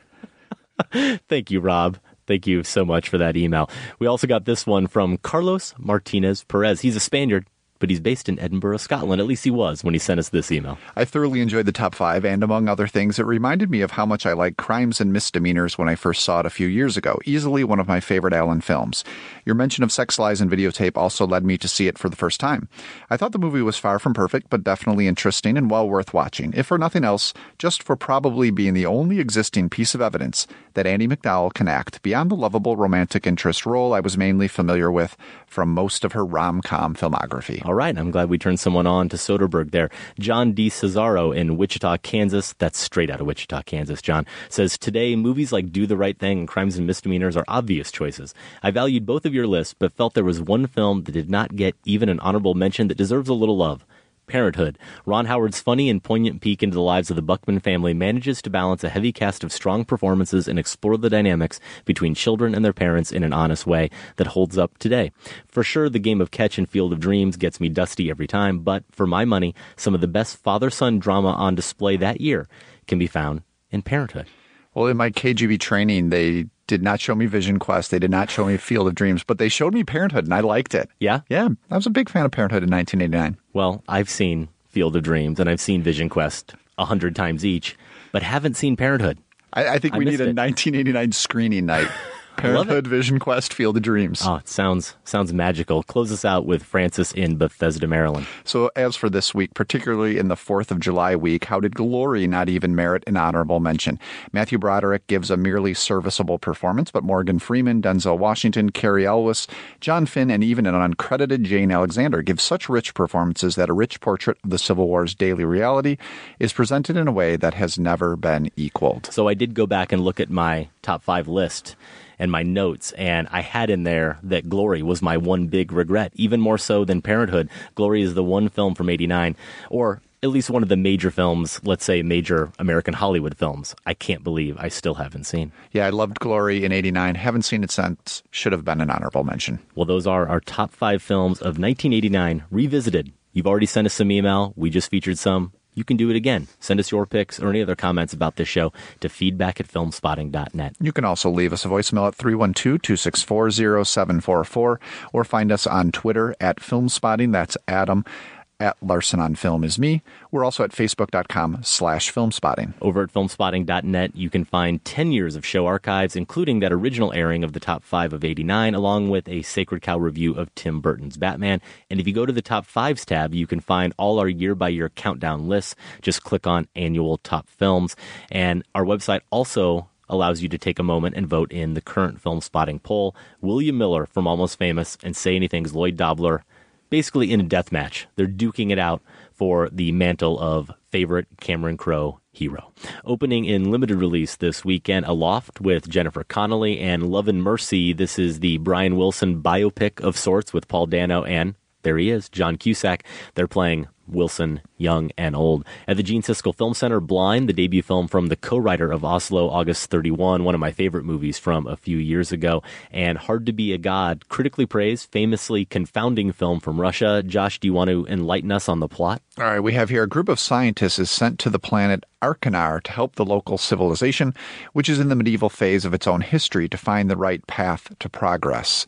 Thank you, Rob. Thank you so much for that email. We also got this one from Carlos Martinez Perez. He's a Spaniard, but he's based in Edinburgh, Scotland. At least he was when he sent us this email. I thoroughly enjoyed the top five, and among other things, it reminded me of how much I liked Crimes and Misdemeanors when I first saw it a few years ago. Easily one of my favorite Allen films. Your mention of Sex, Lies, and Videotape also led me to see it for the first time. I thought the movie was far from perfect, but definitely interesting and well worth watching, if for nothing else, just for probably being the only existing piece of evidence that Andie MacDowell can act beyond the lovable romantic interest role I was mainly familiar with from most of her rom-com filmography. All right, I'm glad we turned someone on to Soderbergh there. John D. Cesaro in Wichita, Kansas, that's straight out of Wichita, Kansas, John, says, today, movies like Do the Right Thing and Crimes and Misdemeanors are obvious choices. I valued both of your lists, but felt there was one film that did not get even an honorable mention that deserves a little love. Parenthood. Ron Howard's funny and poignant peek into the lives of the Buckman family manages to balance a heavy cast of strong performances and explore the dynamics between children and their parents in an honest way that holds up today. For sure, the game of catch and Field of Dreams gets me dusty every time, but for my money, some of the best father-son drama on display that year can be found in Parenthood. Well, in my K G B training, they did not show me Vision Quest. They did not show me Field of Dreams, but they showed me Parenthood, and I liked it. Yeah? Yeah. I was a big fan of Parenthood in nineteen eighty-nine. Well, I've seen Field of Dreams, and I've seen Vision Quest a hundred times each, but haven't seen Parenthood. I, I think I we need a it. nineteen eighty-nine screening night. Parenthood, Vision Quest, Field of Dreams. Oh, it sounds sounds magical. Close us out with Francis in Bethesda, Maryland. So as for this week, particularly in the fourth of July week, how did Glory not even merit an honorable mention? Matthew Broderick gives a merely serviceable performance, but Morgan Freeman, Denzel Washington, Cary Elwes, John Finn, and even an uncredited Jane Alexander give such rich performances that a rich portrait of the Civil War's daily reality is presented in a way that has never been equaled. So I did go back and look at my top five list and my notes, and I had in there that Glory was my one big regret, even more so than Parenthood. Glory is the one film from eighty-nine, or at least one of the major films, let's say major American Hollywood films, I can't believe I still haven't seen. Yeah, I loved Glory in eighty-nine. Haven't seen it since. Should have been an honorable mention. Well, those are our top five films of nineteen eighty-nine, revisited. You've already sent us some email. We just featured some. You can do it again. Send us your picks or any other comments about this show to feedback at filmspotting dot net. You can also leave us a voicemail at three one two, two six four, zero seven four four or find us on Twitter at Filmspotting. That's Adam. At Larson on Film is me. We're also at facebook.com slash filmspotting. Over at filmspotting dot net, you can find ten years of show archives, including that original airing of the top five of eighty-nine, along with a Sacred Cow review of Tim Burton's Batman. And if you go to the top fives tab, you can find all our year-by-year countdown lists. Just click on annual top films. And our website also allows you to take a moment and vote in the current Film Spotting poll. William Miller from Almost Famous and Say Anything's Lloyd Dobler, basically in a death match. They're duking it out for the mantle of favorite Cameron Crowe hero. Opening in limited release this weekend, Aloft with Jennifer Connelly, and Love and Mercy. This is the Brian Wilson biopic of sorts with Paul Dano and, there he is, John Cusack. They're playing Wilson, young and old. At the Gene Siskel Film Center, Blind, the debut film from the co-writer of Oslo, August thirty-one, one of my favorite movies from a few years ago, and Hard to Be a God, critically praised, famously confounding film from Russia. Josh, do you want to enlighten us on the plot? All right, we have here a group of scientists is sent to the planet Arkanar to help the local civilization, which is in the medieval phase of its own history, to find the right path to progress.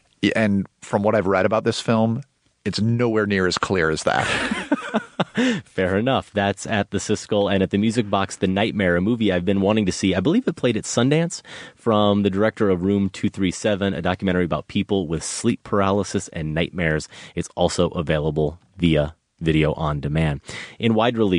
And from what I've read about this film, it's nowhere near as clear as that. Fair enough. That's at the Siskel, and at the Music Box, The Nightmare, a movie I've been wanting to see. I believe it played at Sundance, from the director of Room two thirty-seven, a documentary about people with sleep paralysis and nightmares. It's also available via video on demand. In wide release,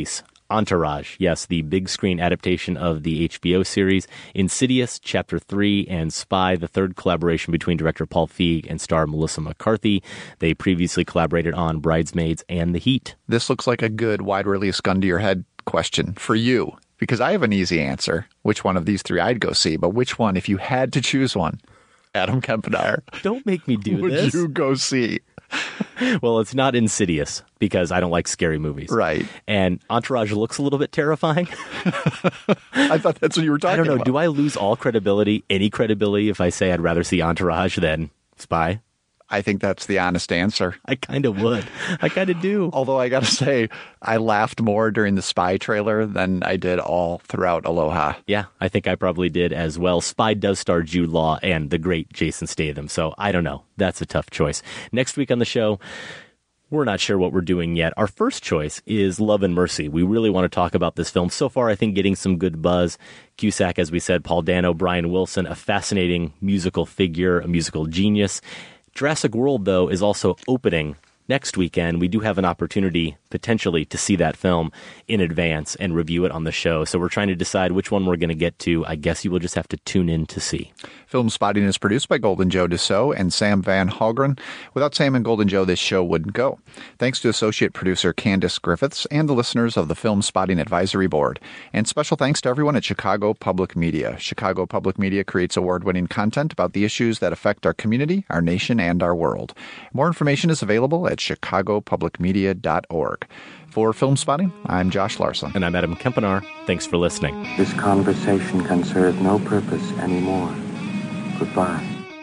Entourage, yes, the big screen adaptation of the H B O series Insidious, Chapter three, and Spy, the third collaboration between director Paul Feig and star Melissa McCarthy. They previously collaborated on Bridesmaids and The Heat. This looks like a good wide-release gun-to-your-head question for you, because I have an easy answer, which one of these three I'd go see, but which one, if you had to choose one, Adam Kempenaar, don't make me do would this. Would you go see? Well, it's not Insidious, because I don't like scary movies. Right. And Entourage looks a little bit terrifying. I thought that's what you were talking about. I don't know. About. Do I lose all credibility, any credibility, if I say I'd rather see Entourage than Spy? I think that's the honest answer. I kind of would. I kind of do. Although I got to say, I laughed more during the Spy trailer than I did all throughout Aloha. Yeah, I think I probably did as well. Spy does star Jude Law and the great Jason Statham, so I don't know. That's a tough choice. Next week on the show, we're not sure what we're doing yet. Our first choice is Love and Mercy. We really want to talk about this film. So far, I think getting some good buzz. Cusack, as we said, Paul Dano, Brian Wilson, a fascinating musical figure, a musical genius. Jurassic World, though, is also opening next weekend. We do have an opportunity, potentially, to see that film in advance and review it on the show. So we're trying to decide which one we're going to get to. I guess you will just have to tune in to see. Film Spotting is produced by Golden Joe Dussault and Sam Van Hallgren. Without Sam and Golden Joe, this show wouldn't go. Thanks to associate producer Candace Griffiths and the listeners of the Film Spotting Advisory Board. And special thanks to everyone at Chicago Public Media. Chicago Public Media creates award-winning content about the issues that affect our community, our nation, and our world. More information is available at chicago public media dot org. For Film Spotting, I'm Josh Larson. And I'm Adam Kempenaar. Thanks for listening. This conversation can serve no purpose anymore. Goodbye.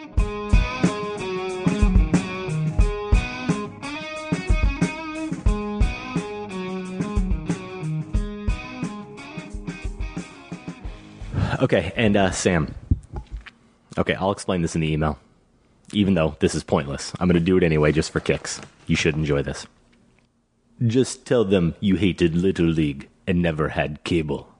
Okay, and uh, Sam. Okay, I'll explain this in the email. Even though this is pointless. I'm going to do it anyway just for kicks. You should enjoy this. Just tell them you hated Little League and never had cable.